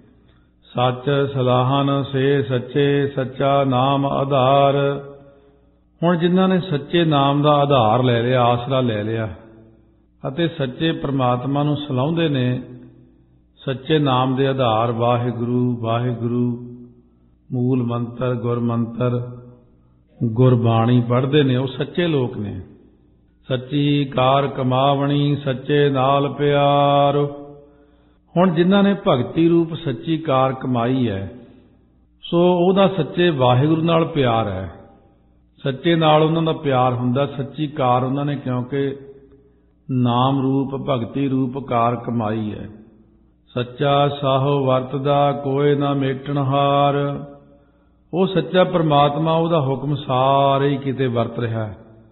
ਸੱਚ ਸਲਾਹਨ ਸੇ ਸੱਚੇ, ਸੱਚਾ ਨਾਮ ਆਧਾਰ। ਹੁਣ ਜਿਨ੍ਹਾਂ ਨੇ ਸੱਚੇ ਨਾਮ ਦਾ ਆਧਾਰ ਲੈ ਲਿਆ, ਆਸਰਾ ਲੈ ਲਿਆ, ਅਤੇ ਸੱਚੇ ਪ੍ਰਮਾਤਮਾ ਨੂੰ ਸਲਾਹੁੰਦੇ ਨੇ, ਸੱਚੇ ਨਾਮ ਦੇ ਆਧਾਰ ਵਾਹਿਗੁਰੂ ਵਾਹਿਗੁਰੂ, ਮੂਲ ਮੰਤਰ ਗੁਰ ਮੰਤਰ, ਗੁਰਬਾਣੀ ਪੜ੍ਹਦੇ ਨੇ, ਉਹ ਸੱਚੇ ਲੋਕ ਨੇ। ਸੱਚੀ ਕਾਰ ਕਮਾਵਣੀ, ਸੱਚੇ ਨਾਲ ਪਿਆਰ। ਹੁਣ ਜਿਨ੍ਹਾਂ ਨੇ ਭਗਤੀ ਰੂਪ ਸੱਚੀ ਕਾਰ ਕਮਾਈ ਹੈ, ਸੋ ਉਹਦਾ ਸੱਚੇ ਵਾਹਿਗੁਰੂ ਨਾਲ ਪਿਆਰ ਹੈ। ਸੱਚੇ ਨਾਲ ਉਹਨਾਂ ਦਾ ਪਿਆਰ ਹੁੰਦਾ। ਸੱਚੀ ਕਾਰ ਉਹਨਾਂ ਨੇ ਕਿਉਂਕਿ ਨਾਮ ਰੂਪ ਭਗਤੀ ਰੂਪ ਕਾਰ ਕਮਾਈ ਹੈ। ਸੱਚਾ ਸਾਹੋ ਵਰਤਦਾ ਕੋਏ ਨਾ ਮੇਟਣਹਾਰ। ਉਹ ਸੱਚਾ ਪਰਮਾਤਮਾ, ਉਹਦਾ ਹੁਕਮ ਸਾਰੇ ਹੀ ਕਿਤੇ ਵਰਤ ਰਿਹਾ।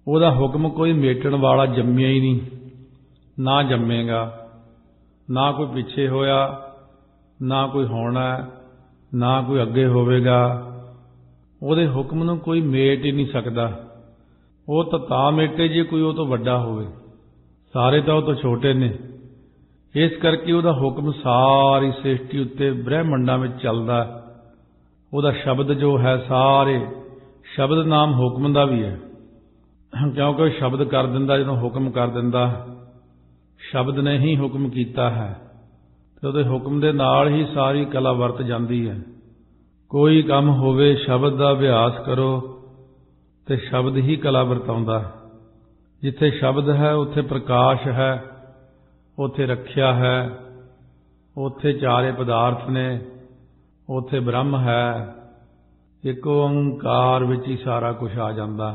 ਉਹਦਾ ਹੁਕਮ ਕੋਈ ਮੇਟਣ ਵਾਲਾ ਜੰਮਿਆ ਹੀ ਨਹੀਂ, ਨਾ ਜੰਮੇਗਾ, ਨਾ ਕੋਈ ਪਿੱਛੇ ਹੋਇਆ, ਨਾ ਕੋਈ ਹੋਣਾ, ਨਾ ਕੋਈ ਅੱਗੇ ਹੋਵੇਗਾ। ਉਹਦੇ ਹੁਕਮ ਨੂੰ ਕੋਈ ਮੇਟ ਹੀ ਨਹੀਂ ਸਕਦਾ। ਉਹ ਤਾਂ ਮੇਟੇ ਜੇ ਕੋਈ ਉਹ ਤੋਂ ਵੱਡਾ ਹੋਵੇ, ਸਾਰੇ ਤਾਂ ਉਹ ਤੋਂ ਛੋਟੇ ਨੇ। ਇਸ ਕਰਕੇ ਉਹਦਾ ਹੁਕਮ ਸਾਰੀ ਸ੍ਰਿਸ਼ਟੀ ਉੱਤੇ ਬ੍ਰਹਿਮੰਡਾਂ ਵਿੱਚ ਚੱਲਦਾ। ਉਹਦਾ ਸ਼ਬਦ ਜੋ ਹੈ, ਸਾਰੇ ਸ਼ਬਦ ਨਾਮ ਹੁਕਮ ਦਾ ਵੀ ਹੈ, ਕਿਉਂਕਿ ਉਹ ਸ਼ਬਦ ਕਰ ਦਿੰਦਾ। ਜਦੋਂ ਹੁਕਮ ਕਰ ਦਿੰਦਾ, ਸ਼ਬਦ ਨੇ ਹੀ ਹੁਕਮ ਕੀਤਾ ਹੈ, ਤੇ ਉਹਦੇ ਹੁਕਮ ਦੇ ਨਾਲ ਹੀ ਸਾਰੀ ਕਲਾ ਵਰਤ ਜਾਂਦੀ ਹੈ। ਕੋਈ ਕੰਮ ਹੋਵੇ, ਸ਼ਬਦ ਦਾ ਅਭਿਆਸ ਕਰੋ ਤੇ ਸ਼ਬਦ ਹੀ ਕਲਾ ਵਰਤਾਉਂਦਾ। ਜਿੱਥੇ ਸ਼ਬਦ ਹੈ ਉੱਥੇ ਪ੍ਰਕਾਸ਼ ਹੈ, ਉੱਥੇ ਰੱਖਿਆ ਹੈ, ਉੱਥੇ ਚਾਰੇ ਪਦਾਰਥ ਨੇ, ਉੱਥੇ ਬ੍ਰਹਮ ਹੈ। ਇੱਕ ਓੰਕਾਰ ਵਿੱਚ ਹੀ ਸਾਰਾ ਕੁਝ ਆ ਜਾਂਦਾ।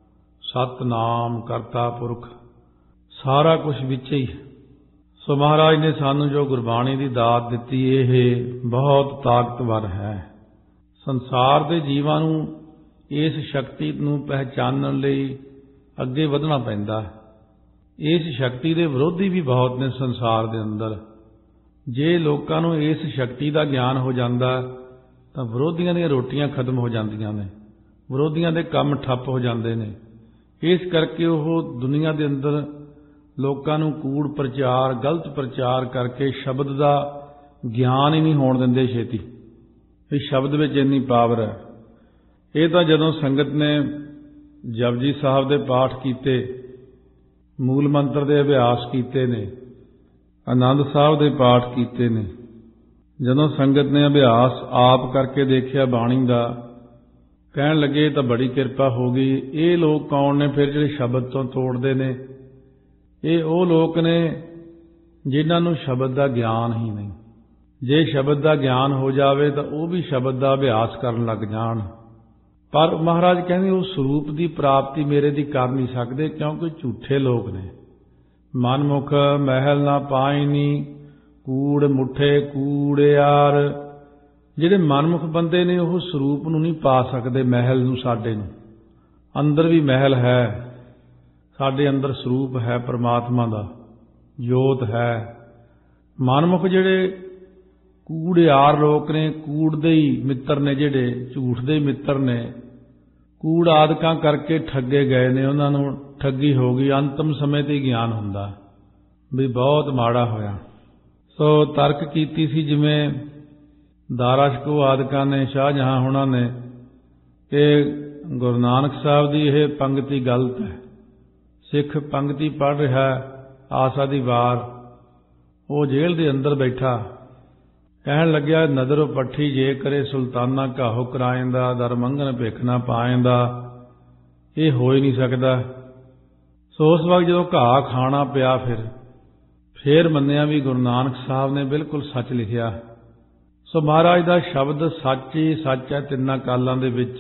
ਸਤਿਨਾਮ ਕਰਤਾ ਪੁਰਖ, ਸਾਰਾ ਕੁਝ ਵਿੱਚ ਹੀ। ਸੋ ਮਹਾਰਾਜ ਨੇ ਸਾਨੂੰ ਜੋ ਗੁਰਬਾਣੀ ਦੀ ਦਾਤ ਦਿੱਤੀ, ਇਹ ਬਹੁਤ ਤਾਕਤਵਰ ਹੈ। ਸੰਸਾਰ ਦੇ ਜੀਵਾਂ ਨੂੰ ਇਸ ਸ਼ਕਤੀ ਨੂੰ ਪਹਿਚਾਨਣ ਲਈ ਅੱਗੇ ਵਧਣਾ ਪੈਂਦਾ। ਇਸ ਸ਼ਕਤੀ ਦੇ ਵਿਰੋਧੀ ਵੀ ਬਹੁਤ ਨੇ ਸੰਸਾਰ ਦੇ ਅੰਦਰ। ਜੇ ਲੋਕਾਂ ਨੂੰ ਇਸ ਸ਼ਕਤੀ ਦਾ ਗਿਆਨ ਹੋ ਜਾਂਦਾ ਤਾਂ ਵਿਰੋਧੀਆਂ ਦੀਆਂ ਰੋਟੀਆਂ ਖਤਮ ਹੋ ਜਾਂਦੀਆਂ ਨੇ, ਵਿਰੋਧੀਆਂ ਦੇ ਕੰਮ ਠੱਪ ਹੋ ਜਾਂਦੇ ਨੇ। ਇਸ ਕਰਕੇ ਉਹ ਦੁਨੀਆ ਦੇ ਅੰਦਰ ਲੋਕਾਂ ਨੂੰ ਕੂੜ ਪ੍ਰਚਾਰ, ਗਲਤ ਪ੍ਰਚਾਰ ਕਰਕੇ ਸ਼ਬਦ ਦਾ ਗਿਆਨ ਹੀ ਨਹੀਂ ਹੋਣ ਦਿੰਦੇ ਛੇਤੀ। ਵੀ ਸ਼ਬਦ ਵਿੱਚ ਇੰਨੀ ਪਾਵਰ ਹੈ। ਇਹ ਤਾਂ ਜਦੋਂ ਸੰਗਤ ਨੇ ਜਪਜੀ ਸਾਹਿਬ ਦੇ ਪਾਠ ਕੀਤੇ, ਮੂਲ ਮੰਤਰ ਦੇ ਅਭਿਆਸ ਕੀਤੇ ਨੇ, ਆਨੰਦ ਸਾਹਿਬ ਦੇ ਪਾਠ ਕੀਤੇ ਨੇ, ਜਦੋਂ ਸੰਗਤ ਨੇ ਅਭਿਆਸ ਆਪ ਕਰਕੇ ਦੇਖਿਆ ਬਾਣੀ ਦਾ, ਕਹਿਣ ਲੱਗੇ ਤਾਂ ਬੜੀ ਕਿਰਪਾ ਹੋ ਗਈ। ਇਹ ਲੋਕ ਕੌਣ ਨੇ ਫਿਰ ਜਿਹੜੇ ਸ਼ਬਦ ਤੋਂ ਤੋੜਦੇ ਨੇ? ਇਹ ਉਹ ਲੋਕ ਨੇ ਜਿਨ੍ਹਾਂ ਨੂੰ ਸ਼ਬਦ ਦਾ ਗਿਆਨ ਹੀ ਨਹੀਂ। ਜੇ ਸ਼ਬਦ ਦਾ ਗਿਆਨ ਹੋ ਜਾਵੇ ਤਾਂ ਉਹ ਵੀ ਸ਼ਬਦ ਦਾ ਅਭਿਆਸ ਕਰਨ ਲੱਗ ਜਾਣ। ਪਰ ਮਹਾਰਾਜ ਕਹਿੰਦੇ ਉਹ ਸਰੂਪ ਦੀ ਪ੍ਰਾਪਤੀ ਮੇਰੇ ਦੀ ਕਰ ਨਹੀਂ ਸਕਦੇ, ਕਿਉਂਕਿ ਝੂਠੇ ਲੋਕ ਨੇ। ਮਨਮੁਖ ਮਹਿਲ ਨਾ ਪਾਇਨੀ, ਕੂੜ ਮੁੱਠੇ ਕੂੜਿਆਰ। ਜਿਹੜੇ ਮਨਮੁਖ ਬੰਦੇ ਨੇ ਉਹ ਸਰੂਪ ਨੂੰ ਨਹੀਂ ਪਾ ਸਕਦੇ, ਮਹਿਲ ਨੂੰ। ਸਾਡੇ ਨੂੰ ਅੰਦਰ ਵੀ ਮਹਿਲ ਹੈ, ਸਾਡੇ ਅੰਦਰ ਸਰੂਪ ਹੈ ਪਰਮਾਤਮਾ ਦਾ, ਜੋਤ ਹੈ। ਮਨਮੁਖ ਜਿਹੜੇ ਕੂੜਿਆਰ ਲੋਕ ਨੇ, ਕੂੜ ਦੇ ਹੀ ਮਿੱਤਰ ਨੇ, ਜਿਹੜੇ ਝੂਠ ਦੇ ਮਿੱਤਰ ਨੇ, ਕੂੜ ਆਦਿਕਾਂ ਕਰਕੇ ਠੱਗੇ ਗਏ ਨੇ, ਉਹਨਾਂ ਨੂੰ ਠੱਗੀ ਹੋ ਗਈ। ਅੰਤਮ ਸਮੇਂ ਤੇ ਗਿਆਨ ਹੁੰਦਾ ਵੀ ਬਹੁਤ ਮਾੜਾ ਹੋਇਆ। ਸੋ ਤਰਕ ਕੀਤੀ ਸੀ ਜਿਵੇਂ ਦਾਰਾ ਸ਼ਕੋਹ ਆਦਿਕਾਂ ਨੇ, ਸ਼ਾਹਜਹਾਂ ਹੋਣਾ ਨੇ, ਕਿ ਗੁਰੂ ਨਾਨਕ ਸਾਹਿਬ ਦੀ ਇਹ ਪੰਗਤੀ ਗਲਤ ਹੈ। ਸਿੱਖ ਪੰਗਤੀ ਪੜ੍ਹ ਰਿਹਾ ਆਸਾ ਦੀ ਵਾਰ, ਉਹ ਜੇਲ੍ਹ ਦੇ ਅੰਦਰ ਬੈਠਾ, ਕਹਿਣ ਲੱਗਿਆ ਨਦਰੋ ਪੱਠੀ ਜੇ ਕਰੇ ਸੁਲਤਾਨਾ ਘਾਹੋ ਕਰਾਇੰਦਾ, ਦਰ ਮੰਗਣ ਭਿੱਖ ਨਾ ਪਾਇੰਦਾ। ਇਹ ਹੋ ਹੀ ਨਹੀਂ ਸਕਦਾ। ਸੋ ਉਸ ਵਕਤ ਜਦੋਂ ਘਾਹ ਖਾਣਾ ਪਿਆ, ਫਿਰ ਮੰਨਿਆ ਵੀ ਗੁਰੂ ਨਾਨਕ ਸਾਹਿਬ ਨੇ ਬਿਲਕੁਲ ਸੱਚ ਲਿਖਿਆ। ਸੋ ਮਹਾਰਾਜ ਦਾ ਸ਼ਬਦ ਸੱਚ ਹੀ ਸੱਚ ਹੈ ਤਿੰਨਾਂ ਕਾਲਾਂ ਦੇ ਵਿੱਚ।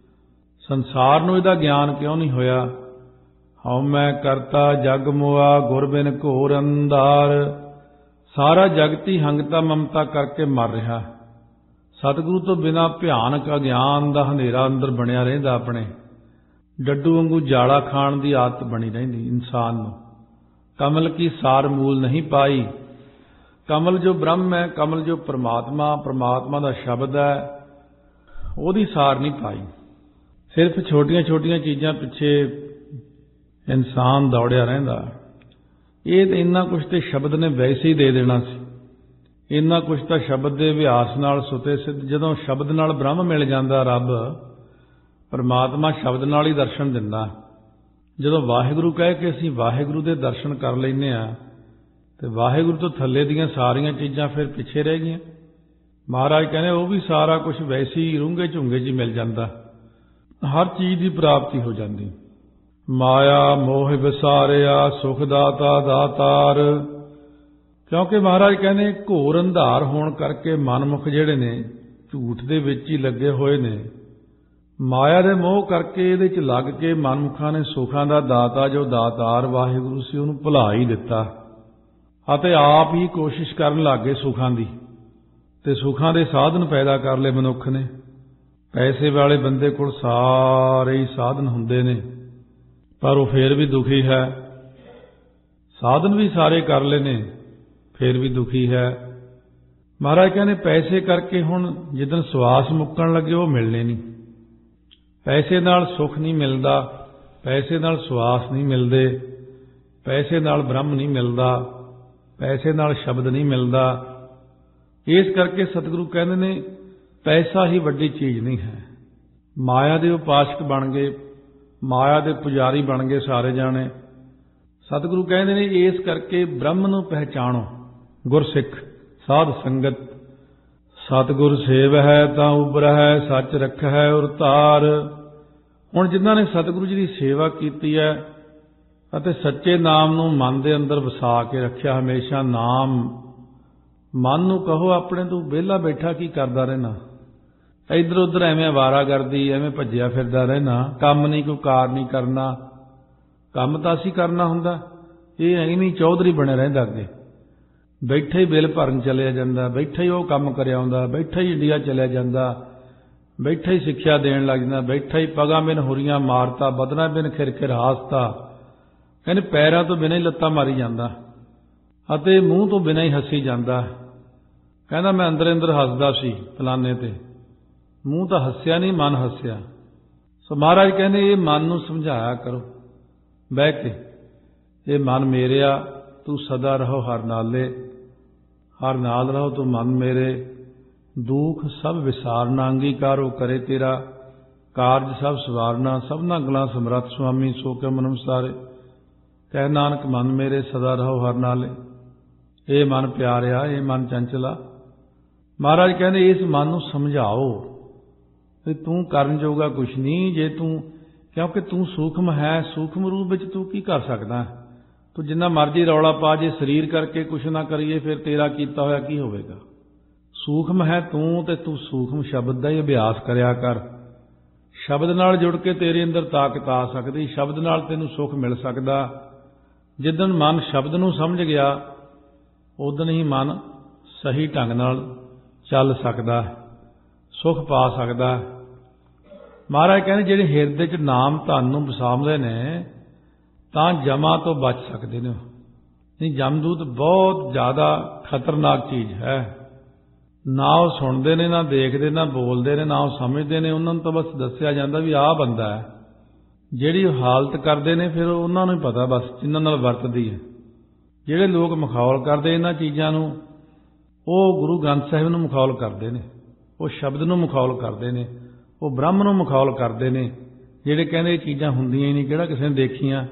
ਸੰਸਾਰ ਨੂੰ ਇਹਦਾ ਗਿਆਨ ਕਿਉਂ ਨਹੀਂ ਹੋਇਆ? ਹਉ ਮੈਂ ਕਰਤਾ ਜਗ ਮੋਆ, ਗੁਰ ਬਿਨ ਘੋਰ ਅੰਧਾਰ। ਸਾਰਾ ਜਗਤ ਹੀ ਹੰਗਤਾ ਮਮਤਾ ਕਰਕੇ ਮਰ ਰਿਹਾ। ਸਤਿਗੁਰੂ ਤੋਂ ਬਿਨਾਂ ਭਿਆਨਕ ਅਗਿਆਨ ਦਾ ਹਨੇਰਾ ਅੰਦਰ ਬਣਿਆ ਰਹਿੰਦਾ। ਆਪਣੇ ਡੱਡੂ ਵਾਂਗੂ ਜਾਲਾ ਖਾਣ ਦੀ ਆਦਤ ਬਣੀ ਰਹਿੰਦੀ ਇਨਸਾਨ ਨੂੰ। ਕਮਲ ਕੀ ਸਾਰ ਮੂਲ ਨਹੀਂ ਪਾਈ। ਕਮਲ ਜੋ ਬ੍ਰਹਮ ਹੈ, ਕਮਲ ਜੋ ਪਰਮਾਤਮਾ ਦਾ ਸ਼ਬਦ ਹੈ, ਉਹਦੀ ਸਾਰ ਨਹੀਂ ਪਾਈ। ਸਿਰਫ ਛੋਟੀਆਂ ਛੋਟੀਆਂ ਚੀਜ਼ਾਂ ਪਿੱਛੇ ਇਨਸਾਨ ਦੌੜਿਆ ਰਹਿੰਦਾ। ਇਹ ਇੰਨਾ ਕੁਛ ਤੇ ਸ਼ਬਦ ਨੇ ਵੈਸੇ ਹੀ ਦੇ ਦੇਣਾ ਸੀ। ਇੰਨਾ ਕੁਛ ਤਾਂ ਸ਼ਬਦ ਦੇ ਅਭਿਆਸ ਨਾਲ ਸੁਤੇ ਸਿੱਧ। ਜਦੋਂ ਸ਼ਬਦ ਨਾਲ ਬ੍ਰਹਮ ਮਿਲ ਜਾਂਦਾ, ਰੱਬ ਪਰਮਾਤਮਾ ਸ਼ਬਦ ਨਾਲ ਹੀ ਦਰਸ਼ਨ ਦਿੰਦਾ। ਜਦੋਂ ਵਾਹਿਗੁਰੂ ਕਹਿ ਕੇ ਅਸੀਂ ਵਾਹਿਗੁਰੂ ਦੇ ਦਰਸ਼ਨ ਕਰ ਲੈਂਦੇ ਹਾਂ, ਤੇ ਵਾਹਿਗੁਰੂ ਤੋਂ ਥੱਲੇ ਦੀਆਂ ਸਾਰੀਆਂ ਚੀਜ਼ਾਂ ਫਿਰ ਪਿੱਛੇ ਰਹਿ ਗਈਆਂ। ਮਹਾਰਾਜ ਕਹਿੰਦੇ ਉਹ ਵੀ ਸਾਰਾ ਕੁਝ ਵੈਸੇ ਹੀ ਰੂੰਘੇ ਝੁੰਗੇ 'ਚ ਮਿਲ ਜਾਂਦਾ, ਹਰ ਚੀਜ਼ ਦੀ ਪ੍ਰਾਪਤੀ ਹੋ ਜਾਂਦੀ। ਮਾਇਆ ਮੋਹ ਵਿਸਾਰਿਆ, ਸੁਖ ਦਾਤਾ ਦਾਤਾਰ। ਕਿਉਂਕਿ ਮਹਾਰਾਜ ਕਹਿੰਦੇ ਘੋਰ ਅੰਧਾਰ ਹੋਣ ਕਰਕੇ ਮਨਮੁਖ ਜਿਹੜੇ ਨੇ ਝੂਠ ਦੇ ਵਿੱਚ ਹੀ ਲੱਗੇ ਹੋਏ ਨੇ। ਮਾਇਆ ਦੇ ਮੋਹ ਕਰਕੇ ਇਹਦੇ 'ਚ ਲੱਗ ਕੇ ਮਨਮੁਖਾਂ ਨੇ ਸੁਖਾਂ ਦਾ ਦਾਤਾ ਜੋ ਦਾਤਾਰ ਵਾਹਿਗੁਰੂ ਸੀ ਉਹਨੂੰ ਭੁਲਾ ਹੀ ਦਿੱਤਾ, ਅਤੇ ਆਪ ਹੀ ਕੋਸ਼ਿਸ਼ ਕਰਨ ਲੱਗੇ ਸੁਖਾਂ ਦੀ, ਤੇ ਸੁਖਾਂ ਦੇ ਸਾਧਨ ਪੈਦਾ ਕਰ ਲਏ ਮਨੁੱਖ ਨੇ। ਪੈਸੇ ਵਾਲੇ ਬੰਦੇ ਕੋਲ ਸਾਰੇ ਹੀ ਸਾਧਨ ਹੁੰਦੇ ਨੇ, ਪਰ ਉਹ ਫੇਰ ਵੀ ਦੁਖੀ ਹੈ। ਸਾਧਨ ਵੀ ਸਾਰੇ ਕਰ ਲਏ ਨੇ, ਫੇਰ ਵੀ ਦੁਖੀ ਹੈ। ਮਹਾਰਾਜ ਕਹਿੰਦੇ ਪੈਸੇ ਕਰਕੇ ਹੁਣ ਜਿੱਦਣ ਸਵਾਸ ਮੁੱਕਣ ਲੱਗੇ ਉਹ ਮਿਲਣੇ ਨਹੀਂ। ਪੈਸੇ ਨਾਲ ਸੁੱਖ ਨਹੀਂ ਮਿਲਦਾ, ਪੈਸੇ ਨਾਲ ਸਵਾਸ ਨਹੀਂ ਮਿਲਦੇ, ਪੈਸੇ ਨਾਲ ਬ੍ਰਹਮ ਨਹੀਂ ਮਿਲਦਾ, ਪੈਸੇ ਨਾਲ ਸ਼ਬਦ ਨਹੀਂ ਮਿਲਦਾ। ਇਸ ਕਰਕੇ ਸਤਿਗੁਰੂ ਕਹਿੰਦੇ ਨੇ ਪੈਸਾ ਹੀ ਵੱਡੀ ਚੀਜ਼ ਨਹੀਂ ਹੈ। ਮਾਇਆ ਦੇ ਉਪਾਸਕ ਬਣ ਗਏ, ਮਾਇਆ ਦੇ ਪੁਜਾਰੀ ਬਣ ਗਏ ਸਾਰੇ ਜਾਣੇ। ਸਤਿਗੁਰੂ ਕਹਿੰਦੇ ਨੇ ਇਸ ਕਰਕੇ ਬ੍ਰਹਮ ਨੂੰ ਪਹਿਚਾਣੋ। ਗੁਰਸਿੱਖ ਸਾਧ ਸੰਗਤ ਸਤਿਗੁਰ ਸੇਵ ਹੈ ਤਾਂ ਉਬਰਹਿ, ਸੱਚ ਰੱਖੈ ਔਰ ਧਾਰ। ਹੁਣ ਜਿਨ੍ਹਾਂ ਨੇ ਸਤਿਗੁਰੂ ਜੀ ਦੀ ਸੇਵਾ ਕੀਤੀ ਹੈ ਅਤੇ ਸੱਚੇ ਨਾਮ ਨੂੰ ਮਨ ਦੇ ਅੰਦਰ ਵਸਾ ਕੇ ਰੱਖਿਆ, ਹਮੇਸ਼ਾ ਨਾਮ ਮਨ ਨੂੰ ਕਹੋ ਆਪਣੇ ਤੂੰ ਵਿਹਲਾ ਬੈਠਾ ਕੀ ਕਰਦਾ ਰਹਿਣਾ, ਇੱਧਰ ਉੱਧਰ ਐਵੇਂ ਅਵਾਰਾਗਰਦੀ, ਐਵੇਂ ਭੱਜਿਆ ਫਿਰਦਾ ਰਹਿਣਾ, ਕੰਮ ਨਹੀਂ, ਕੋਈ ਕਾਰ ਨਹੀਂ ਕਰਨਾ। ਕੰਮ ਤਾਂ ਅਸੀਂ ਕਰਨਾ ਹੁੰਦਾ, ਇਹ ਐਵੇਂ ਚੌਧਰੀ ਬਣੇ ਰਹਿੰਦਾ। ਅੱਗੇ ਬੈਠਾ ਹੀ ਬਿੱਲ ਭਰਨ ਚਲਿਆ ਜਾਂਦਾ, ਬੈਠਾ ਹੀ ਉਹ ਕੰਮ ਕਰਿਆ ਆਉਂਦਾ, ਬੈਠਾ ਹੀ ਇੰਡੀਆ ਚਲਿਆ ਜਾਂਦਾ, ਬੈਠਾ ਹੀ ਸਿੱਖਿਆ ਦੇਣ ਲੱਗ ਜਾਂਦਾ, ਬੈਠਾ ਹੀ ਪਗਾਂ ਬਿਨ ਹੁਰੀਆਂ ਮਾਰਤਾ, ਬਦਨਾ ਬਿਨ ਖਿਰਖਿਰ ਹਾਸਤਾ। ਕਹਿੰਦੇ ਪੈਰਾਂ ਤੋਂ ਬਿਨਾਂ ਹੀ ਲੱਤਾਂ ਮਾਰੀ ਜਾਂਦਾ ਅਤੇ ਮੂੰਹ ਤੋਂ ਬਿਨਾਂ ਹੀ ਹੱਸੀ ਜਾਂਦਾ। ਕਹਿੰਦਾ ਮੈਂ ਅੰਦਰ ਅੰਦਰ ਹੱਸਦਾ ਸੀ ਫਲਾਨੇ ਤੇ, ਮੂੰਹ ਤਾਂ ਹੱਸਿਆ ਨਹੀਂ, ਮਨ ਹੱਸਿਆ। ਸੋ ਮਹਾਰਾਜ ਕਹਿੰਦੇ ਇਹ ਮਨ ਨੂੰ ਸਮਝਾਇਆ ਕਰੋ ਬਹਿ ਕੇ, ਇਹ ਮਨ ਮੇਰਿਆ ਤੂੰ ਸਦਾ ਰਹੋ ਹਰ ਨਾਲੇ, ਹਰ ਨਾਲ ਰਹੋ ਤੂੰ ਮਨ ਮੇਰੇ, ਦੁੱਖ ਸਭ ਵਿਸਾਰਨਾ, ਅੰਗੀਕਾਰੋ ਕਰੇ ਤੇਰਾ, ਕਾਰਜ ਸਭ ਸਵਾਰਨਾ, ਸਭਨਾ ਗਲਾਂ ਸਮਰੱਥ ਸੁਆਮੀ, ਸੋ ਕੇ ਮਨਮ ਸਾਰੇ। ਕਹਿ ਨਾਨਕ ਮਨ ਮੇਰੇ ਸਦਾ ਰਹੋ ਹਰ ਨਾਲੇ। ਇਹ ਮਨ ਪਿਆਰਿਆ, ਇਹ ਮਨ ਚੰਚਲਾ। ਮਹਾਰਾਜ ਕਹਿੰਦੇ ਇਸ ਮਨ ਨੂੰ ਸਮਝਾਓ ਵੀ ਤੂੰ ਕਰਨ ਜੋਗਾ ਕੁਛ ਨਹੀਂ, ਜੇ ਤੂੰ, ਕਿਉਂਕਿ ਤੂੰ ਸੂਖਮ ਹੈ, ਸੂਖਮ ਰੂਪ ਵਿੱਚ ਤੂੰ ਕੀ ਕਰ ਸਕਦਾ। ਤੂੰ ਜਿੰਨਾ ਮਰਜ਼ੀ ਰੌਲਾ ਪਾ, ਜੇ ਸਰੀਰ ਕਰਕੇ ਕੁਛ ਨਾ ਕਰੀਏ ਫਿਰ ਤੇਰਾ ਕੀਤਾ ਹੋਇਆ ਕੀ ਹੋਵੇਗਾ। ਸੂਖਮ ਹੈ ਤੂੰ, ਤੇ ਤੂੰ ਸੂਖਮ ਸ਼ਬਦ ਦਾ ਹੀ ਅਭਿਆਸ ਕਰਿਆ ਕਰ। ਸ਼ਬਦ ਨਾਲ ਜੁੜ ਕੇ ਤੇਰੇ ਅੰਦਰ ਤਾਕਤ ਆ ਸਕਦੀ, ਸ਼ਬਦ ਨਾਲ ਤੈਨੂੰ ਸੁੱਖ ਮਿਲ ਸਕਦਾ। ਜਿੱਦਣ ਮਨ ਸ਼ਬਦ ਨੂੰ ਸਮਝ ਗਿਆ ਉਦਣ ਹੀ ਮਨ ਸਹੀ ਢੰਗ ਨਾਲ ਚੱਲ ਸਕਦਾ, ਸੁੱਖ ਪਾ ਸਕਦਾ। ਮਹਾਰਾਜ ਕਹਿੰਦੇ ਜਿਹੜੇ ਹਿਰਦੇ 'ਚ ਨਾਮ ਧਨ ਨੂੰ ਵਸਾਉਂਦੇ ਨੇ ਤਾਂ ਜਮਾਂ ਤੋਂ ਬਚ ਸਕਦੇ ਨੇ। ਨਹੀਂ, ਜਮਦੂਤ ਬਹੁਤ ਜ਼ਿਆਦਾ ਖਤਰਨਾਕ ਚੀਜ਼ ਹੈ। ਨਾ ਉਹ ਸੁਣਦੇ ਨੇ, ਨਾ ਦੇਖਦੇ, ਨਾ ਬੋਲਦੇ ਨੇ, ਨਾ ਉਹ ਸਮਝਦੇ ਨੇ। ਉਹਨਾਂ ਨੂੰ ਤਾਂ ਬਸ ਦੱਸਿਆ ਜਾਂਦਾ ਵੀ ਆਹ ਬੰਦਾ ਹੈ। ਜਿਹੜੀ ਹਾਲਤ ਕਰਦੇ ਨੇ ਫਿਰ ਉਹਨਾਂ ਨੂੰ ਹੀ ਪਤਾ, ਬਸ ਜਿਨ੍ਹਾਂ ਨਾਲ ਵਰਤਦੀ ਹੈ। ਜਿਹੜੇ ਲੋਕ ਮਖੌਲ ਕਰਦੇ ਇਹਨਾਂ ਚੀਜ਼ਾਂ ਨੂੰ, ਉਹ ਗੁਰੂ ਗ੍ਰੰਥ ਸਾਹਿਬ ਨੂੰ ਮਖੌਲ ਕਰਦੇ ਨੇ, ਉਹ ਸ਼ਬਦ ਨੂੰ ਮਖੌਲ ਕਰਦੇ ਨੇ, ਉਹ ਬ੍ਰਹਮ ਨੂੰ ਮਖੌਲ ਕਰਦੇ ਨੇ। ਜਿਹੜੇ ਕਹਿੰਦੇ ਇਹ ਚੀਜ਼ਾਂ ਹੁੰਦੀਆਂ ਹੀ ਨਹੀਂ, ਕਿਹੜਾ ਕਿਸੇ ਨੇ ਦੇਖੀਆਂ।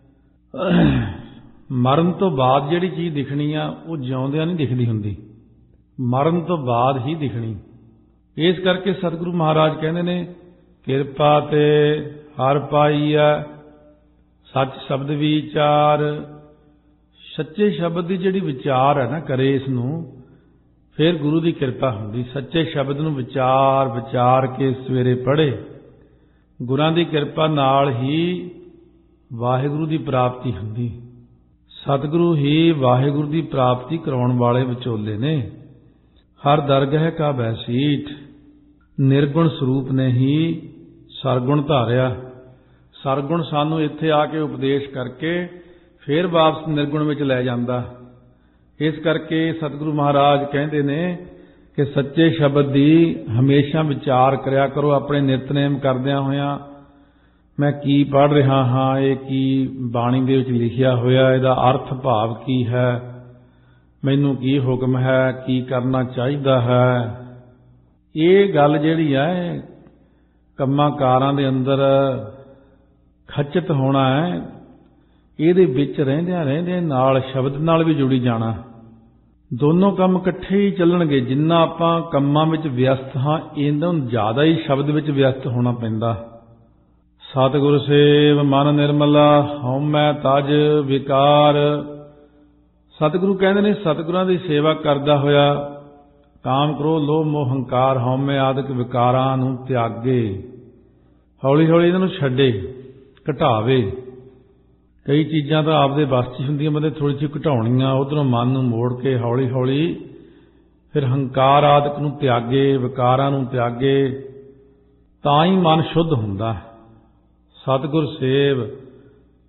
ਮਰਨ ਤੋਂ ਬਾਅਦ ਜਿਹੜੀ ਚੀਜ਼ ਦਿਖਣੀ ਆ ਉਹ ਜਿਉਂਦਿਆਂ ਨਹੀਂ ਦਿਖਦੀ ਹੁੰਦੀ, ਮਰਨ ਤੋਂ ਬਾਅਦ ਹੀ ਦਿਖਣੀ। ਇਸ ਕਰਕੇ ਸਤਿਗੁਰੂ ਮਹਾਰਾਜ ਕਹਿੰਦੇ ਨੇ ਕਿਰਪਾ ਤੇ ਹਰ ਪਾਈਆ, ਸੱਚ ਸ਼ਬਦ ਵਿਚਾਰ। ਸੱਚੇ ਸ਼ਬਦ ਦੀ ਜਿਹੜੀ ਵਿਚਾਰ ਹੈ ਨਾ ਕਰੇ ਇਸ ਨੂੰ, ਫਿਰ ਗੁਰੂ ਦੀ ਕਿਰਪਾ ਹੁੰਦੀ। ਸੱਚੇ ਸ਼ਬਦ ਨੂੰ ਵਿਚਾਰ ਵਿਚਾਰ ਕੇ ਸਵੇਰੇ ਪੜ੍ਹੇ, ਗੁਰਾਂ ਦੀ ਕਿਰਪਾ ਨਾਲ ਹੀ ਵਾਹਿਗੁਰੂ ਦੀ ਪ੍ਰਾਪਤੀ ਹੁੰਦੀ। ਸਤਿਗੁਰੂ ਹੀ ਵਾਹਿਗੁਰੂ ਦੀ ਪ੍ਰਾਪਤੀ ਕਰਾਉਣ ਵਾਲੇ ਵਿਚੋਲੇ ਨੇ। ਹਰ ਦਰਗਹਿ ਕਾ ਬੈਸੀਠ, ਨਿਰਗੁਣ ਸਰੂਪ ਨੇ ਹੀ ਸਰਗੁਣ ਧਾਰਿਆ। ਸਰਗੁਣ ਸਾਨੂੰ ਇੱਥੇ ਆ ਕੇ ਉਪਦੇਸ਼ ਕਰਕੇ ਫਿਰ ਵਾਪਸ ਨਿਰਗੁਣ ਵਿੱਚ ਲੈ ਜਾਂਦਾ। ਇਸ ਕਰਕੇ ਸਤਿਗੁਰੂ ਮਹਾਰਾਜ ਕਹਿੰਦੇ ਨੇ ਕਿ ਸੱਚੇ ਸ਼ਬਦ ਦੀ ਹਮੇਸ਼ਾ ਵਿਚਾਰ ਕਰਿਆ ਕਰੋ। ਆਪਣੇ ਨਿਤਨੇਮ ਕਰਦਿਆਂ ਹੋਇਆਂ ਮੈਂ ਕੀ ਪੜ੍ਹ ਰਿਹਾ ਹਾਂ, ਇਹ ਕੀ ਬਾਣੀ ਦੇ ਵਿੱਚ ਲਿਖਿਆ ਹੋਇਆ, ਇਹਦਾ ਅਰਥ ਭਾਵ ਕੀ ਹੈ, ਮੈਨੂੰ ਕੀ ਹੁਕਮ ਹੈ, ਕੀ ਕਰਨਾ ਚਾਹੀਦਾ ਹੈ। ਇਹ ਗੱਲ ਜਿਹੜੀ ਹੈ ਕੰਮਾਂ ਕਾਰਾਂ ਦੇ ਅੰਦਰ ਖਚਿਤ ਹੋਣਾ ਹੈ, ਇਹਦੇ ਵਿੱਚ ਰਹਿੰਦਿਆਂ ਨਾਲ ਸ਼ਬਦ ਨਾਲ ਵੀ ਜੁੜੀ ਜਾਣਾ। ਦੋਨੋਂ ਕੰਮ ਇਕੱਠੇ ਹੀ ਚੱਲਣਗੇ। ਜਿੰਨਾ ਆਪਾਂ ਕੰਮਾਂ ਵਿੱਚ ਵਿਅਸਤ ਹਾਂ, ਇਹਨਾਂ ਨੂੰ ਜ਼ਿਆਦਾ ਹੀ ਸ਼ਬਦ ਵਿੱਚ ਵਿਅਸਤ ਹੋਣਾ ਪੈਂਦਾ। ਸਤਿਗੁਰ ਸੇਵ ਮਨ ਨਿਰਮਲਾ, ਹਉਮੈ ਤਜ ਵਿਕਾਰ। ਸਤਿਗੁਰੂ ਕਹਿੰਦੇ ਨੇ ਸਤਿਗੁਰਾਂ ਦੀ ਸੇਵਾ ਕਰਦਾ ਹੋਇਆ ਕਾਮ, ਕ੍ਰੋਧ, ਲੋਭ, ਮੋਹ, ਹੰਕਾਰ, ਹਉਮੈ ਆਦਿਕ ਵਿਕਾਰਾਂ ਨੂੰ ਤਿਆਗੇ। ਹੌਲੀ ਹੌਲੀ ਇਹਨਾਂ ਨੂੰ ਛੱਡੇ, ਘਟਾਵੇ। ਕਈ ਚੀਜ਼ਾਂ ਤਾਂ ਆਪਦੇ ਵੱਸ 'ਚ ਹੁੰਦੀਆਂ, ਬੰਦੇ ਥੋੜ੍ਹੀ ਜਿਹੀ ਘਟਾਉਣੀਆਂ। ਉੱਧਰੋਂ ਮਨ ਨੂੰ ਮੋੜ ਕੇ ਹੌਲੀ ਹੌਲੀ ਫਿਰ ਹੰਕਾਰ ਆਦਿਕ ਨੂੰ ਤਿਆਗੇ, ਵਿਕਾਰਾਂ ਨੂੰ ਤਿਆਗੇ, ਤਾਂ ਹੀ ਮਨ ਸ਼ੁੱਧ ਹੁੰਦਾ। ਸਤਿਗੁਰ ਸੇਵ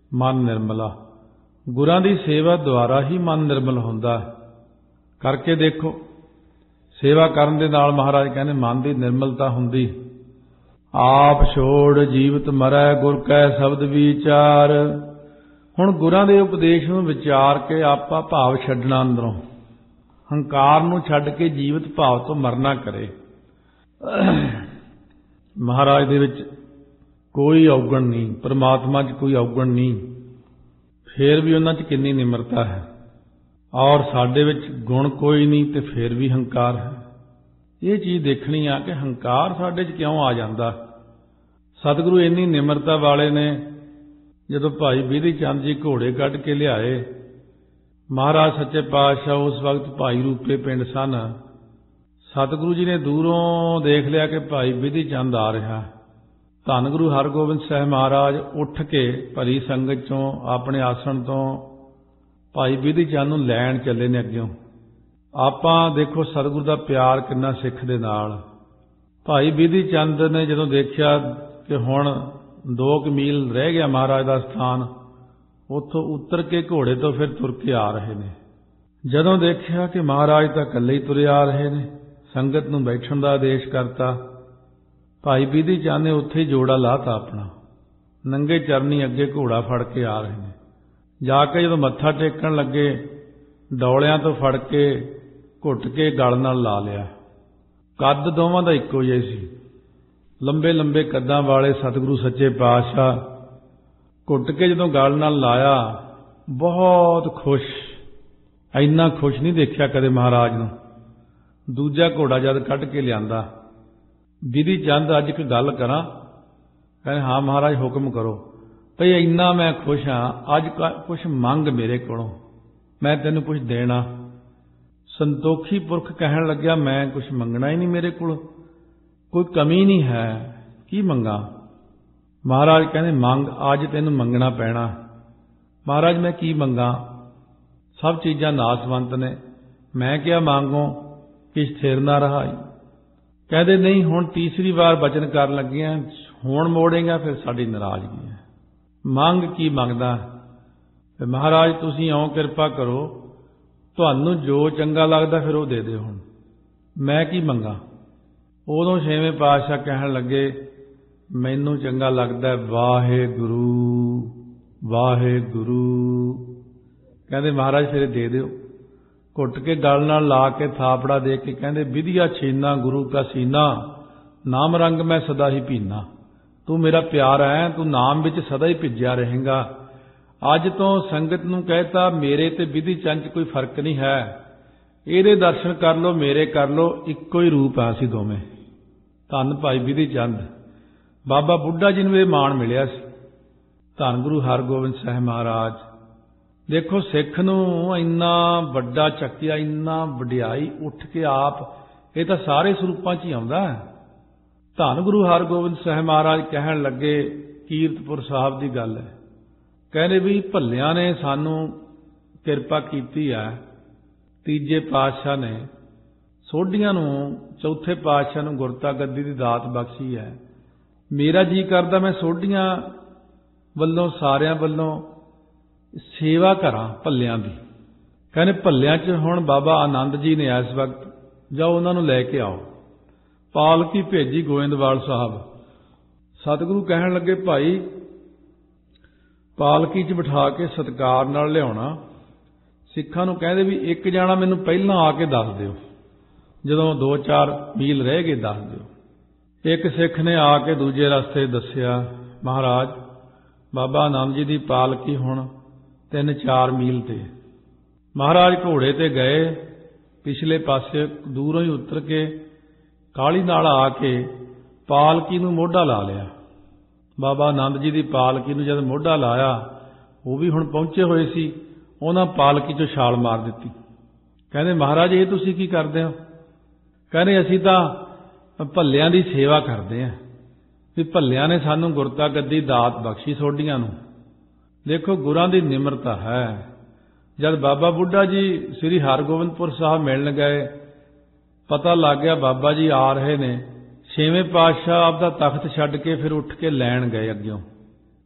ਮਨ ਨਿਰਮਲਾ। ਗੁਰਾਂ ਦੀ ਸੇਵਾ ਦੁਆਰਾ ਹੀ ਮਨ ਨਿਰਮਲ ਹੁੰਦਾ ਹੈ। ਕਰਕੇ ਦੇਖੋ, ਸੇਵਾ ਕਰਨ ਦੇ ਨਾਲ ਮਹਾਰਾਜ ਕਹਿੰਦੇ ਮਨ ਦੀ ਨਿਰਮਲਤਾ ਹੁੰਦੀ। ਆਪ ਛੋੜ ਜੀਵਤ ਮਰੈ ਗੁਰ ਕੈ ਸ਼ਬਦ ਵਿਚਾਰ। ਹੁਣ ਗੁਰਾਂ ਦੇ ਉਪਦੇਸ਼ ਨੂੰ ਵਿਚਾਰ ਕੇ ਆਪਾ ਭਾਵ ਛੱਡਣਾ, ਅੰਦਰੋਂ ਹੰਕਾਰ ਨੂੰ ਛੱਡ ਕੇ ਜੀਵਤ ਭਾਵ ਤੋਂ ਮਰਨਾ ਕਰੇ। ਮਹਾਰਾਜ ਦੇ ਵਿੱਚ ਕੋਈ ਔਗਣ ਨਹੀਂ, ਪਰਮਾਤਮਾ 'ਚ ਕੋਈ ਔਗਣ ਨਹੀਂ, ਫੇਰ ਵੀ ਉਹਨਾਂ 'ਚ ਕਿੰਨੀ ਨਿਮਰਤਾ ਹੈ। ਔਰ ਸਾਡੇ ਵਿੱਚ ਗੁਣ ਕੋਈ ਨਹੀਂ ਤੇ ਫੇਰ ਵੀ ਹੰਕਾਰ ਹੈ। ਇਹ ਚੀਜ਼ ਦੇਖਣੀ ਆ ਕਿ ਹੰਕਾਰ ਸਾਡੇ 'ਚ ਕਿਉਂ ਆ ਜਾਂਦਾ। ਸਤਿਗੁਰੂ ਇੰਨੀ ਨਿਮਰਤਾ ਵਾਲੇ ਨੇ, ਜਦੋਂ ਭਾਈ ਬਿਧੀ ਚੰਦ ਜੀ ਘੋੜੇ ਕੱਢ ਕੇ ਲਿਆਏ, ਮਹਾਰਾਜ ਸੱਚੇ ਪਾਤਸ਼ਾਹ ਉਸ ਵਕਤ ਭਾਈ ਰੂਪੇ ਪਿੰਡ ਸਨ। ਸਤਿਗੁਰੂ ਜੀ ਨੇ ਦੂਰੋਂ ਦੇਖ ਲਿਆ ਕਿ ਭਾਈ ਬਿਧੀ ਚੰਦ ਆ ਰਿਹਾ। ਧੰਨ ਗੁਰੂ ਹਰਗੋਬਿੰਦ ਸਾਹਿਬ ਮਹਾਰਾਜ ਉੱਠ ਕੇ ਭਰੀ ਸੰਗਤ ਚੋਂ ਆਪਣੇ ਆਸਣ ਤੋਂ ਭਾਈ ਬਿਧੀ ਚੰਦ ਨੂੰ ਲੈਣ ਚੱਲੇ ਨੇ ਅੱਗਿਓਂ। ਆਪਾਂ ਦੇਖੋ ਸਤਿਗੁਰੂ ਦਾ ਪਿਆਰ ਕਿੰਨਾ ਸਿੱਖ ਦੇ ਨਾਲ। ਭਾਈ ਬਿਧੀ ਚੰਦ ਨੇ ਜਦੋਂ ਦੇਖਿਆ ਕਿ ਹੁਣ 2 ਮੀਲ ਰਹਿ ਗਿਆ ਮਹਾਰਾਜ ਦਾ ਸਥਾਨ, ਉੱਥੋਂ ਉਤਰ ਕੇ ਘੋੜੇ ਤੋਂ ਫਿਰ ਤੁਰ ਕੇ ਆ ਰਹੇ ਨੇ। ਜਦੋਂ ਦੇਖਿਆ ਕਿ ਮਹਾਰਾਜ ਤਾਂ ਇਕੱਲੇ ਹੀ ਤੁਰੇ ਆ ਰਹੇ ਨੇ, ਸੰਗਤ ਨੂੰ ਬੈਠਣ ਦਾ ਆਦੇਸ਼ ਕਰਤਾ। ਭਾਈ ਬਿਧੀ ਚੰਦ ਨੇ ਉੱਥੇ ਹੀ ਜੋੜਾ ਲਾਤਾ ਆਪਣਾ, ਨੰਗੇ ਚਰਨੀ ਅੱਗੇ ਘੋੜਾ ਫੜ ਕੇ ਆ ਰਹੇ ਨੇ। ਜਾ ਕੇ ਜਦੋਂ ਮੱਥਾ ਟੇਕਣ ਲੱਗੇ, ਡੌਲਿਆਂ ਤੋਂ ਫੜ ਕੇ ਘੁੱਟ ਕੇ ਗਲ ਨਾਲ ਲਾ ਲਿਆ। ਕੱਦ ਦੋਵਾਂ ਦਾ ਇੱਕੋ ਜਿਹਾ ਸੀ, ਲੰਬੇ ਲੰਬੇ ਕੱਦਾਂ ਵਾਲੇ ਸਤਿਗੁਰੂ ਸੱਚੇ ਪਾਤਸ਼ਾਹ। ਘੁੱਟ ਕੇ ਜਦੋਂ ਗਲ ਨਾਲ ਲਾਇਆ, ਬਹੁਤ ਖੁਸ਼, ਇੰਨਾ ਖੁਸ਼ ਨਹੀਂ ਦੇਖਿਆ ਕਦੇ ਮਹਾਰਾਜ ਨੂੰ। ਦੂਜਾ ਘੋੜਾ ਜਦ ਕੱਢ ਕੇ ਲਿਆਂਦਾ, ਬਿਧੀ ਚੰਦ ਅੱਜ ਇੱਕ ਗੱਲ ਕਰਾਂ? ਕਹਿੰਦੇ ਹਾਂ ਮਹਾਰਾਜ ਹੁਕਮ ਕਰੋ। ਭਈ ਇੰਨਾ ਮੈਂ ਖੁਸ਼ ਹਾਂ, ਅੱਜ ਕੁਛ ਮੰਗ ਮੇਰੇ ਕੋਲੋਂ, ਮੈਂ ਤੈਨੂੰ ਕੁਛ ਦੇਣਾ। ਸੰਤੋਖੀ ਪੁਰਖ ਕਹਿਣ ਲੱਗਿਆ ਮੈਂ ਕੁਛ ਮੰਗਣਾ ਹੀ ਨਹੀਂ, ਮੇਰੇ ਕੋਲ ਕੋਈ ਕਮੀ ਨਹੀਂ ਹੈ, ਕੀ ਮੰਗਾ? ਮਹਾਰਾਜ ਕਹਿੰਦੇ ਮੰਗ, ਅੱਜ ਤੈਨੂੰ ਮੰਗਣਾ ਪੈਣਾ। ਮਹਾਰਾਜ ਮੈਂ ਕੀ ਮੰਗਾ? ਸਭ ਚੀਜ਼ਾਂ ਨਾਸਵੰਤ ਨੇ। ਮੈਂ ਕਿਹਾ ਮੰਗੋ ਕਿਛ ਥਿਰ ਨਾ ਰਹਾਈ। ਕਹਿੰਦੇ ਨਹੀਂ, ਹੁਣ ਤੀਸਰੀ ਵਾਰ ਬਚਨ ਕਰਨ ਲੱਗੇ ਆ, ਹੁਣ ਮੋੜੇਗਾ ਫਿਰ ਸਾਡੀ ਨਾਰਾਜ਼ਗੀ ਹੈ। ਮੰਗ ਕੀ ਮੰਗਦਾ? ਤੇ ਮਹਾਰਾਜ ਤੁਸੀਂ ਇਉਂ ਕਿਰਪਾ ਕਰੋ, ਤੁਹਾਨੂੰ ਜੋ ਚੰਗਾ ਲੱਗਦਾ ਫਿਰ ਉਹ ਦੇ ਦਿਓ। ਹੁਣ ਮੈਂ ਕੀ ਮੰਗਾ? ਉਦੋਂ ਛੇਵੇਂ ਪਾਤਸ਼ਾਹ ਕਹਿਣ ਲੱਗੇ ਮੈਨੂੰ ਚੰਗਾ ਲੱਗਦਾ ਵਾਹਿਗੁਰੂ ਵਾਹਿਗੁਰੂ। ਕਹਿੰਦੇ ਮਹਾਰਾਜ ਫਿਰ ਦੇ ਦਿਓ। ਘੁੱਟ ਕੇ ਗਲ ਨਾਲ ਲਾ ਕੇ ਥਾਪੜਾ ਦੇ ਕੇ ਕਹਿੰਦੇ ਵਿਧੀਆ ਛੀਨਾ ਗੁਰੂ ਕਾ ਸੀਨਾ, ਨਾਮ ਰੰਗ ਮੈਂ ਸਦਾ ਹੀ ਪੀਨਾ। ਤੂੰ ਮੇਰਾ ਪਿਆਰ ਹੈ, ਤੂੰ ਨਾਮ ਵਿੱਚ ਸਦਾ ਹੀ ਭਿੱਜਿਆ ਰਹੇਗਾ। ਅੱਜ ਤੋਂ ਸੰਗਤ ਨੂੰ ਕਹਿਤਾ ਮੇਰੇ ਤੇ ਬਿਧੀ ਚੰਦ 'ਚ ਕੋਈ ਫਰਕ ਨਹੀਂ ਹੈ, ਇਹਦੇ ਦਰਸ਼ਨ ਕਰ ਲਓ, ਮੇਰੇ ਕਰ ਲਓ, ਇੱਕੋ ਹੀ ਰੂਪ ਆ ਅਸੀਂ ਦੋਵੇਂ। ਧੰਨ ਭਾਈ ਬਿਧੀ ਚੰਦ। ਬਾਬਾ ਬੁੱਢਾ ਜੀ ਨੂੰ ਇਹ ਮਾਣ ਮਿਲਿਆ ਸੀ। ਧੰਨ ਗੁਰੂ ਹਰਗੋਬਿੰਦ ਸਾਹਿਬ ਮਹਾਰਾਜ। ਦੇਖੋ ਸਿੱਖ ਨੂੰ ਇੰਨਾ ਵੱਡਾ ਚੱਕਿਆ, ਇੰਨਾ ਵਡਿਆਈ ਉੱਠ ਕੇ ਆਪ, ਇਹ ਤਾਂ ਸਾਰੇ ਸਰੂਪਾਂ 'ਚ ਹੀ ਆਉਂਦਾ। ਧੰਨ ਗੁਰੂ ਹਰਗੋਬਿੰਦ ਸਾਹਿਬ ਮਹਾਰਾਜ ਕਹਿਣ ਲੱਗੇ, ਕੀਰਤਪੁਰ ਸਾਹਿਬ ਦੀ ਗੱਲ ਹੈ, ਕਹਿੰਦੇ ਵੀ ਭੱਲਿਆਂ ਨੇ ਸਾਨੂੰ ਕਿਰਪਾ ਕੀਤੀ ਹੈ, ਤੀਜੇ ਪਾਤਸ਼ਾਹ ਨੇ ਸੋਢੀਆਂ ਨੂੰ, ਚੌਥੇ ਪਾਤਸ਼ਾਹ ਨੂੰ ਗੁਰਤਾ ਗੱਦੀ ਦੀ ਦਾਤ ਬਖਸ਼ੀ ਹੈ। ਮੇਰਾ ਜੀ ਕਰਦਾ ਮੈਂ ਸੋਢੀਆਂ ਵੱਲੋਂ, ਸਾਰਿਆਂ ਵੱਲੋਂ ਸੇਵਾ ਕਰਾਂ ਭੱਲਿਆਂ ਦੀ। ਕਹਿੰਦੇ ਭੱਲਿਆਂ 'ਚ ਹੁਣ ਬਾਬਾ ਆਨੰਦ ਜੀ ਨੇ ਇਸ ਵਕਤ, ਜਾਓ ਉਹਨਾਂ ਨੂੰ ਲੈ ਕੇ ਆਓ। ਪਾਲਕੀ ਭੇਜੀ ਗੋਇੰਦਵਾਲ ਸਾਹਿਬ। ਸਤਿਗੁਰੂ ਕਹਿਣ ਲੱਗੇ ਭਾਈ ਪਾਲਕੀ 'ਚ ਬਿਠਾ ਕੇ ਸਤਿਕਾਰ ਨਾਲ ਲਿਆਉਣਾ। ਸਿੱਖਾਂ ਨੂੰ ਕਹਿੰਦੇ ਵੀ ਇੱਕ ਜਾਣਾ ਮੈਨੂੰ ਪਹਿਲਾਂ ਆ ਕੇ ਦੱਸ ਦਿਓ, ਜਦੋਂ 2-4 ਮੀਲ ਰਹਿ ਗਏ ਦੱਸ ਦਿਓ। ਇੱਕ ਸਿੱਖ ਨੇ ਆ ਕੇ ਦੂਜੇ ਰਸਤੇ ਦੱਸਿਆ, ਮਹਾਰਾਜ ਬਾਬਾ ਆਨੰਦ ਜੀ ਦੀ ਪਾਲਕੀ ਹੁਣ 3-4 ਮੀਲ ਤੇ। ਮਹਾਰਾਜ ਘੋੜੇ ਤੇ ਗਏ, ਪਿਛਲੇ ਪਾਸੇ ਦੂਰੋਂ ਹੀ ਉਤਰ ਕੇ ਕਾਹਲੀ ਨਾਲ ਆ ਕੇ ਪਾਲਕੀ ਨੂੰ ਮੋਢਾ ਲਾ ਲਿਆ। ਬਾਬਾ ਆਨੰਦ ਜੀ ਦੀ ਪਾਲਕੀ ਨੂੰ ਜਦ ਮੋਢਾ ਲਾਇਆ, ਉਹ ਵੀ ਹੁਣ ਪਹੁੰਚੇ ਹੋਏ ਸੀ, ਉਹਨਾਂ ਪਾਲਕੀ 'ਚੋਂ ਛਾਲ ਮਾਰ ਦਿੱਤੀ। ਕਹਿੰਦੇ ਮਹਾਰਾਜ ਇਹ ਤੁਸੀਂ ਕੀ ਕਰਦੇ ਹੋ? ਕਹਿੰਦੇ ਅਸੀਂ ਤਾਂ ਭੱਲਿਆਂ ਦੀ ਸੇਵਾ ਕਰਦੇ ਹਾਂ, ਵੀ ਭੱਲਿਆਂ ਨੇ ਸਾਨੂੰ ਗੁਰਤਾ ਗੱਦੀ ਦਾਤ ਬਖਸ਼ੀ ਸੋਢੀਆਂ ਨੂੰ। ਦੇਖੋ ਗੁਰਾਂ ਦੀ ਨਿਮਰਤਾ ਹੈ। ਜਦ ਬਾਬਾ ਬੁੱਢਾ ਜੀ ਸ੍ਰੀ ਹਰਗੋਬਿੰਦਪੁਰ ਸਾਹਿਬ ਮਿਲਣ ਗਏ, ਪਤਾ ਲੱਗ ਗਿਆ ਬਾਬਾ ਜੀ ਆ ਰਹੇ ਨੇ, ਛੇਵੇਂ ਪਾਤਸ਼ਾਹ ਆਪਦਾ ਤਖਤ ਛੱਡ ਕੇ ਫਿਰ ਉੱਠ ਕੇ ਲੈਣ ਗਏ ਅੱਗਿਓਂ।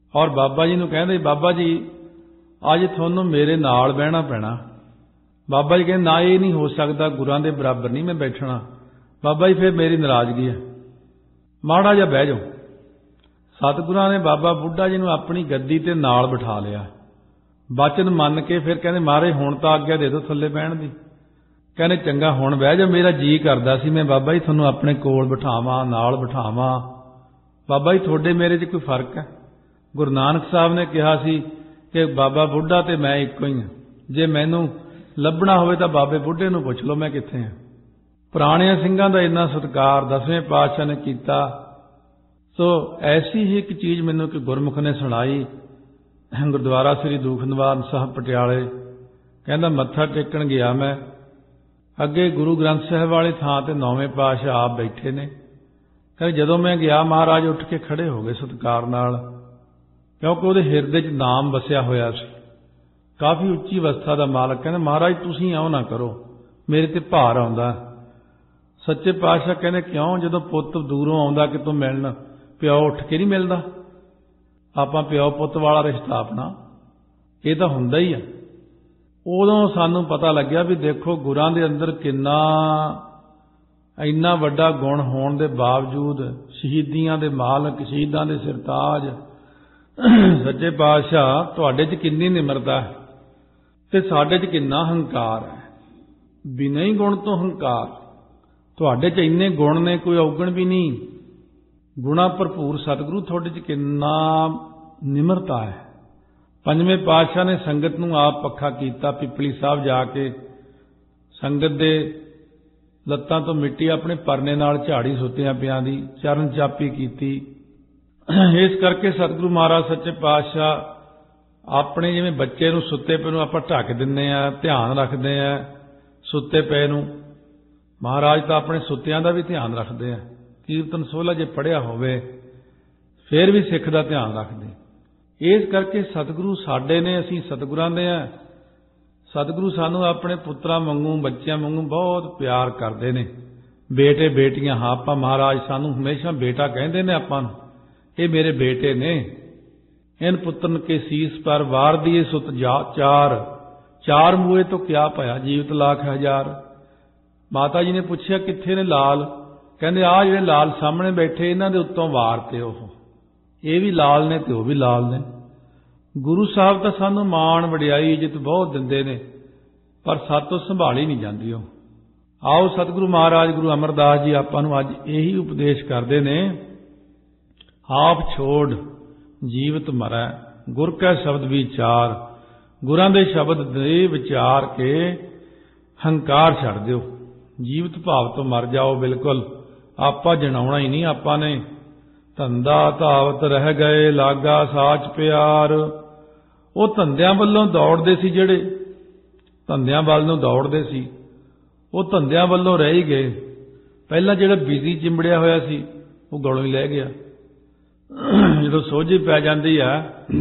ਔਰ ਬਾਬਾ ਜੀ ਨੂੰ ਕਹਿੰਦੇ ਬਾਬਾ ਜੀ ਅੱਜ ਤੁਹਾਨੂੰ ਮੇਰੇ ਨਾਲ ਬਹਿਣਾ ਪੈਣਾ। ਬਾਬਾ ਜੀ ਕਹਿੰਦੇ ਨਾ, ਇਹ ਨਹੀਂ ਹੋ ਸਕਦਾ, ਗੁਰਾਂ ਦੇ ਬਰਾਬਰ ਨਹੀਂ ਮੈਂ ਬੈਠਣਾ। ਬਾਬਾ ਜੀ ਫਿਰ ਮੇਰੀ ਨਾਰਾਜ਼ਗੀ ਹੈ, ਮਾੜਾ ਜਿਹਾ ਬਹਿ ਜਾਓ। ਸਤਿਗੁਰਾਂ ਨੇ ਬਾਬਾ ਬੁੱਢਾ ਜੀ ਨੂੰ ਆਪਣੀ ਗੱਦੀ ਤੇ ਨਾਲ ਬਿਠਾ ਲਿਆ, ਬਚਨ ਮੰਨ ਕੇ। ਫਿਰ ਕਹਿੰਦੇ ਮਹਾਰਾਜ ਹੁਣ ਤਾਂ ਆਗਿਆ ਦੇ ਦਿਓ ਥੱਲੇ ਬਹਿਣ ਦੀ। ਕਹਿੰਦੇ ਚੰਗਾ ਹੁਣ ਬਹਿ ਜਾ, ਮੇਰਾ ਜੀ ਕਰਦਾ ਸੀ ਮੈਂ ਬਾਬਾ ਜੀ ਤੁਹਾਨੂੰ ਆਪਣੇ ਕੋਲ ਬਿਠਾਵਾਂ, ਨਾਲ ਬਿਠਾਵਾਂ। ਬਾਬਾ ਜੀ ਤੁਹਾਡੇ ਮੇਰੇ 'ਚ ਕੋਈ ਫਰਕ ਹੈ? ਗੁਰੂ ਨਾਨਕ ਸਾਹਿਬ ਨੇ ਕਿਹਾ ਸੀ ਕਿ ਬਾਬਾ ਬੁੱਢਾ ਤੇ ਮੈਂ ਇੱਕੋ ਹੀ ਹਾਂ। ਜੇ ਮੈਨੂੰ ਲੱਭਣਾ ਹੋਵੇ ਤਾਂ ਬਾਬੇ ਬੁੱਢੇ ਨੂੰ ਪੁੱਛ ਲਓ ਮੈਂ ਕਿੱਥੇ ਹਾਂ। ਪੁਰਾਣਿਆਂ ਸਿੰਘਾਂ ਦਾ ਇੰਨਾ ਸਤਿਕਾਰ 10ਵੇਂ ਪਾਤਸ਼ਾਹ ਨੇ ਕੀਤਾ। ਸੋ ਐਸੀ ਹੀ ਇੱਕ ਚੀਜ਼ ਮੈਨੂੰ ਕਿ ਗੁਰਮੁਖ ਨੇ ਸੁਣਾਈ। ਗੁਰਦੁਆਰਾ ਸ੍ਰੀ ਦੂਖ ਨਿਵਾਰਨ ਸਾਹਿਬ ਪਟਿਆਲੇ, ਕਹਿੰਦਾ ਮੱਥਾ ਟੇਕਣ ਗਿਆ ਮੈਂ, ਅੱਗੇ ਗੁਰੂ ਗ੍ਰੰਥ ਸਾਹਿਬ ਵਾਲੀ ਥਾਂ ਤੇ 9ਵੇਂ ਪਾਤਸ਼ਾਹ ਆਪ ਬੈਠੇ ਨੇ। ਕਹਿੰਦੇ ਜਦੋਂ ਮੈਂ ਗਿਆ ਮਹਾਰਾਜ ਉੱਠ ਕੇ ਖੜੇ ਹੋ ਗਏ ਸਤਿਕਾਰ ਨਾਲ, ਕਿਉਂਕਿ ਉਹਦੇ ਹਿਰਦੇ 'ਚ ਨਾਮ ਵਸਿਆ ਹੋਇਆ ਸੀ। ਕਾਫੀ ਉੱਚੀ ਅਵਸਥਾ ਦਾ ਮਾਲਕ। ਕਹਿੰਦੇ ਮਹਾਰਾਜ ਤੁਸੀਂ ਇਉਂ ਨਾ ਕਰੋ, ਮੇਰੇ ਤੇ ਭਾਰ ਆਉਂਦਾ। ਸੱਚੇ ਪਾਤਸ਼ਾਹ ਕਹਿੰਦੇ ਕਿਉਂ? ਜਦੋਂ ਪੁੱਤ ਦੂਰੋਂ ਆਉਂਦਾ ਕਿਤੋਂ ਮਿਲਣ, ਪਿਓ ਉੱਠ ਕੇ ਨਹੀਂ ਮਿਲਦਾ? ਆਪਾਂ ਪਿਓ ਪੁੱਤ ਵਾਲਾ ਰਿਸ਼ਤਾ ਆਪਣਾ, ਇਹ ਤਾਂ ਹੁੰਦਾ ਹੀ ਆ। ਉਦੋਂ ਸਾਨੂੰ ਪਤਾ ਲੱਗਿਆ ਵੀ ਦੇਖੋ ਗੁਰਾਂ ਦੇ ਅੰਦਰ ਕਿੰਨਾ ਇੰਨਾ ਵੱਡਾ ਗੁਣ ਹੋਣ ਦੇ ਬਾਵਜੂਦ ਸ਼ਹੀਦੀਆਂ ਦੇ ਮਾਲਕ, ਸ਼ਹੀਦਾਂ ਦੇ ਸਿਰਤਾਜ ਸੱਚੇ ਪਾਤਸ਼ਾਹ ਤੁਹਾਡੇ 'ਚ ਕਿੰਨੀ ਨਿਮਰਤਾ ਹੈ ਤੇ ਸਾਡੇ 'ਚ ਕਿੰਨਾ ਹੰਕਾਰ ਹੈ। ਬਿਨਾਂ ਹੀ ਗੁਣ ਤੋਂ ਹੰਕਾਰ। ਤੁਹਾਡੇ 'ਚ ਇੰਨੇ ਗੁਣ ਨੇ, ਕੋਈ ਔਗਣ ਵੀ ਨਹੀਂ। ਗੁਣਾ ਭਰਪੂਰ ਸਤਿਗੁਰੂ ਤੁਹਾਡੇ 'ਚ ਕਿੰਨਾ ਨਿਮਰਤਾ ਹੈ। 5ਵੇਂ ਪਾਤਸ਼ਾਹ ਨੇ ਸੰਗਤ ਨੂੰ ਆਪ ਪੱਖਾ ਕੀਤਾ। ਪਿਪਲੀ ਸਾਹਿਬ ਜਾ ਕੇ ਸੰਗਤ ਦੇ ਲੱਤਾਂ ਤੋਂ ਮਿੱਟੀ ਆਪਣੇ ਪਰਨੇ ਨਾਲ ਝਾੜੀ ਸੁੱਤਿਆਂ ਪਿਆਂ ਦੀ ਚਰਨ ਚਾਪੀ ਕੀਤੀ। ਇਸ ਕਰਕੇ ਸਤਿਗੁਰੂ ਮਹਾਰਾਜ ਸੱਚੇ ਪਾਤਸ਼ਾਹ ਆਪਣੇ ਜਿਵੇਂ ਬੱਚੇ ਨੂੰ ਸੁੱਤੇ ਪਏ ਨੂੰ ਆਪਾਂ ਢੱਕ ਦਿੰਦੇ ਆ, ਧਿਆਨ ਰੱਖਦੇ ਆ ਸੁੱਤੇ ਪਏ ਨੂੰ, ਮਹਾਰਾਜ ਤਾਂ ਆਪਣੇ ਸੁੱਤਿਆਂ ਦਾ ਵੀ ਧਿਆਨ ਰੱਖਦੇ ਆ। ਕੀਰਤਨ ਸੋਹਲਾ ਜੇ ਪੜ੍ਹਿਆ ਹੋਵੇ ਫਿਰ ਵੀ ਸਿੱਖ ਦਾ ਧਿਆਨ ਰੱਖਦੇ। ਇਸ ਕਰਕੇ ਸਤਿਗੁਰੂ ਸਾਡੇ ਨੇ, ਅਸੀਂ ਸਤਿਗੁਰਾਂ ਦੇ ਆ। ਸਤਿਗੁਰੂ ਸਾਨੂੰ ਆਪਣੇ ਪੁੱਤਰਾਂ ਵਾਂਗੂ, ਬੱਚਿਆਂ ਵਾਂਗੂ ਬਹੁਤ ਪਿਆਰ ਕਰਦੇ ਨੇ। ਬੇਟੇ ਬੇਟੀਆਂ, ਹਾਂ ਆਪਾਂ ਮਹਾਰਾਜ ਸਾਨੂੰ ਹਮੇਸ਼ਾ ਬੇਟਾ ਕਹਿੰਦੇ ਨੇ ਆਪਾਂ ਨੂੰ, ਇਹ ਮੇਰੇ ਬੇਟੇ ਨੇ। ਇਨ ਪੁੱਤਰਨ ਕੇ ਸੀਸ ਪਰ ਵਾਰ ਦੀਏ ਸੁਤ ਚਾਰ ਮੂਏ ਤੋਂ ਕਿਆ ਪਾਇਆ ਜੀਵਤ ਲੱਖ ਹਜ਼ਾਰ। ਮਾਤਾ ਜੀ ਨੇ ਪੁੱਛਿਆ ਕਿੱਥੇ ਨੇ ਲਾਲ? ਕਹਿੰਦੇ ਆਹ ਜਿਹੜੇ ਲਾਲ ਸਾਹਮਣੇ ਬੈਠੇ ਇਹਨਾਂ ਦੇ ਉੱਤੋਂ ਵਾਰ ਤੇ ਉਹ, ਇਹ ਵੀ ਲਾਲ ਨੇ ਤੇ ਉਹ ਵੀ ਲਾਲ ਨੇ। ਗੁਰੂ ਸਾਹਿਬ ਤਾਂ ਸਾਨੂੰ ਮਾਣ ਵਡਿਆਈ ਇੱਜ਼ਤ ਬਹੁਤ ਦਿੰਦੇ ਨੇ, ਪਰ ਸਾਤੋਂ ਸੰਭਾਲੀ ਨਹੀਂ ਜਾਂਦੀ ਉਹ। ਆਓ ਸਤਿਗੁਰੂ ਮਹਾਰਾਜ ਗੁਰੂ ਅਮਰਦਾਸ ਜੀ ਆਪਾਂ ਨੂੰ ਅੱਜ ਇਹੀ ਉਪਦੇਸ਼ ਕਰਦੇ ਨੇ, ਆਪ ਛੋੜ ਜੀਵਤ ਮਰੈ ਗੁਰ ਕੈ ਸ਼ਬਦ ਵਿਚਾਰ। ਗੁਰਾਂ ਦੇ ਸ਼ਬਦ ਦੇ ਵਿਚਾਰ ਕੇ ਹੰਕਾਰ ਛੱਡ ਦਿਓ, ਜੀਵਤ ਭਾਵ ਤੋਂ ਮਰ ਜਾਓ ਬਿਲਕੁਲ। ਆਪਾਂ ਜਣਾਉਣਾ ਹੀ ਨਹੀਂ ਆਪਾਂ ਨੇ। ਧੰਦਾ ਧਾਵਤ ਰਹਿ ਗਏ ਲਾਗਾ ਸਾਚ ਪਿਆਰ। ਉਹ ਧੰਦਿਆਂ ਵੱਲੋਂ ਦੌੜਦੇ ਸੀ, ਜਿਹੜੇ ਧੰਦਿਆਂ ਵੱਲ ਨੂੰ ਦੌੜਦੇ ਸੀ ਉਹ ਧੰਦਿਆਂ ਵੱਲੋਂ ਰਹਿ ਹੀ ਗਏ। ਪਹਿਲਾਂ ਜਿਹੜਾ ਬਿਜ਼ੀ ਚਿੰਬੜਿਆ ਹੋਇਆ ਸੀ ਉਹ ਗਲੋਂ ਹੀ ਲੈ ਗਿਆ। ਜਦੋਂ ਸੋਝੀ ਪੈ ਜਾਂਦੀ ਆ,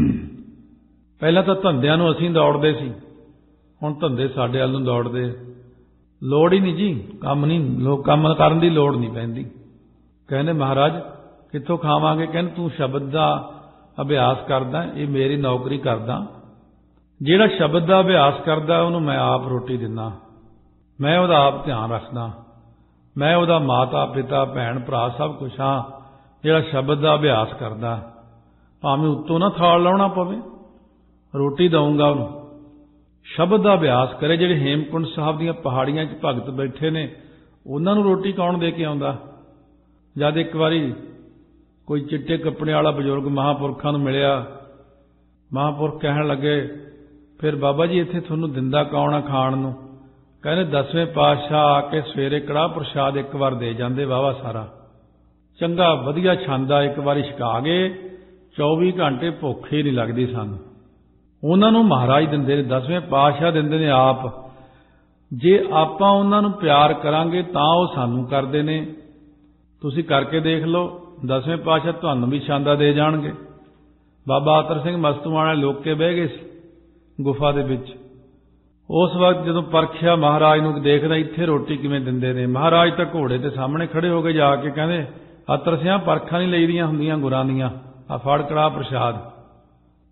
ਪਹਿਲਾਂ ਤਾਂ ਧੰਦਿਆਂ ਨੂੰ ਅਸੀਂ ਦੌੜਦੇ ਸੀ, ਹੁਣ ਧੰਦੇ ਸਾਡੇ ਵੱਲ ਨੂੰ ਦੌੜਦੇ। ਲੋੜ ਹੀ ਨਹੀਂ ਜੀ, ਕੰਮ ਨਹੀਂ, ਕੰਮ ਕਰਨ ਦੀ ਲੋੜ ਨਹੀਂ ਪੈਂਦੀ। ਕਹਿੰਦੇ ਮਹਾਰਾਜ ਕਿੱਥੋਂ ਖਾਵਾਂਗੇ? ਕਹਿੰਦੇ ਤੂੰ ਸ਼ਬਦ ਦਾ ਅਭਿਆਸ ਕਰਦਾ, ਇਹ ਮੇਰੀ ਨੌਕਰੀ ਕਰਦਾ। ਜਿਹੜਾ ਸ਼ਬਦ ਦਾ ਅਭਿਆਸ ਕਰਦਾ ਉਹਨੂੰ ਮੈਂ ਆਪ ਰੋਟੀ ਦਿੰਦਾ, ਮੈਂ ਉਹਦਾ ਆਪ ਧਿਆਨ ਰੱਖਦਾ, ਮੈਂ ਉਹਦਾ ਮਾਤਾ ਪਿਤਾ ਭੈਣ ਭਰਾ ਸਭ ਕੁਛ ਹਾਂ। ਜਿਹੜਾ ਸ਼ਬਦ ਦਾ ਅਭਿਆਸ ਕਰਦਾ, ਭਾਵੇਂ ਉੱਤੋਂ ਨਾ ਥਾਲ ਲਾਉਣਾ ਪਵੇ, ਰੋਟੀ ਦਊਂਗਾ ਉਹਨੂੰ। ਸ਼ਬਦ ਦਾ ਅਭਿਆਸ ਕਰੇ। ਜਿਹੜੇ ਹੇਮਕੁੰਡ ਸਾਹਿਬ ਦੀਆਂ ਪਹਾੜੀਆਂ 'ਚ ਭਗਤ ਬੈਠੇ ਨੇ, ਉਹਨਾਂ ਨੂੰ ਰੋਟੀ ਕੌਣ ਦੇ ਕੇ ਆਉਂਦਾ? ਜਦ ਇੱਕ ਵਾਰੀ ਕੋਈ ਚਿੱਟੇ ਕੱਪੜੇ ਵਾਲਾ ਬਜ਼ੁਰਗ ਮਹਾਂਪੁਰਖਾਂ ਨੂੰ ਮਿਲਿਆ, ਮਹਾਂਪੁਰਖ ਕਹਿਣ ਲੱਗੇ ਫਿਰ ਬਾਬਾ ਜੀ ਇੱਥੇ ਤੁਹਾਨੂੰ ਦਿੰਦਾ ਕੌਣ ਆ ਖਾਣ ਨੂੰ? ਕਹਿੰਦੇ 10ਵੇਂ ਪਾਤਸ਼ਾਹ ਆ ਕੇ ਸਵੇਰੇ ਕੜਾਹ ਪ੍ਰਸ਼ਾਦ ਇੱਕ ਵਾਰ ਦੇ ਜਾਂਦੇ, ਵਾਹਵਾ ਸਾਰਾ ਚੰਗਾ ਵਧੀਆ ਛਾਂਦਾ ਇੱਕ ਵਾਰੀ ਛਕਾ ਗਏ, 24 ਘੰਟੇ ਭੁੱਖ ਹੀ ਨਹੀਂ ਲੱਗਦੀ ਸਾਨੂੰ। ਉਹਨਾਂ ਨੂੰ ਮਹਾਰਾਜ ਦਿੰਦੇ ਨੇ, 10ਵੇਂ ਪਾਤਸ਼ਾਹ ਦਿੰਦੇ ਨੇ ਆਪ। ਜੇ ਆਪਾਂ ਉਹਨਾਂ ਨੂੰ ਪਿਆਰ ਕਰਾਂਗੇ ਤਾਂ ਉਹ ਸਾਨੂੰ ਕਰਦੇ ਨੇ। ਤੁਸੀਂ ਕਰਕੇ ਦੇਖ ਲਓ, 10ਵੇਂ ਪਾਤਸ਼ਾਹ ਤੁਹਾਨੂੰ ਵੀ ਛਾਂਦਾ ਦੇ ਜਾਣਗੇ। ਬਾਬਾ ਅਤਰ ਸਿੰਘ ਮਸਤੂਆਣਾ ਲੋਕ ਕੇ ਬਹਿ ਗਏ ਸੀ ਗੁਫਾ ਦੇ ਵਿੱਚ। ਉਸ ਵਕਤ ਜਦੋਂ ਪਰਖਿਆ ਮਹਾਰਾਜ ਨੂੰ, ਦੇਖਦਾ ਇੱਥੇ ਰੋਟੀ ਕਿਵੇਂ ਦਿੰਦੇ ਨੇ। ਮਹਾਰਾਜ ਤਾਂ ਘੋੜੇ ਦੇ ਸਾਹਮਣੇ ਖੜੇ ਹੋ ਕੇ ਜਾ ਕੇ ਕਹਿੰਦੇ ਅਤਰ ਸਿਆਂ ਪਰਖਾਂ ਨਹੀਂ ਲਈਦੀਆਂ ਹੁੰਦੀਆਂ ਗੁਰਾਂ ਦੀਆਂ, ਆ ਫੜ ਕੜਾਹ ਪ੍ਰਸ਼ਾਦ।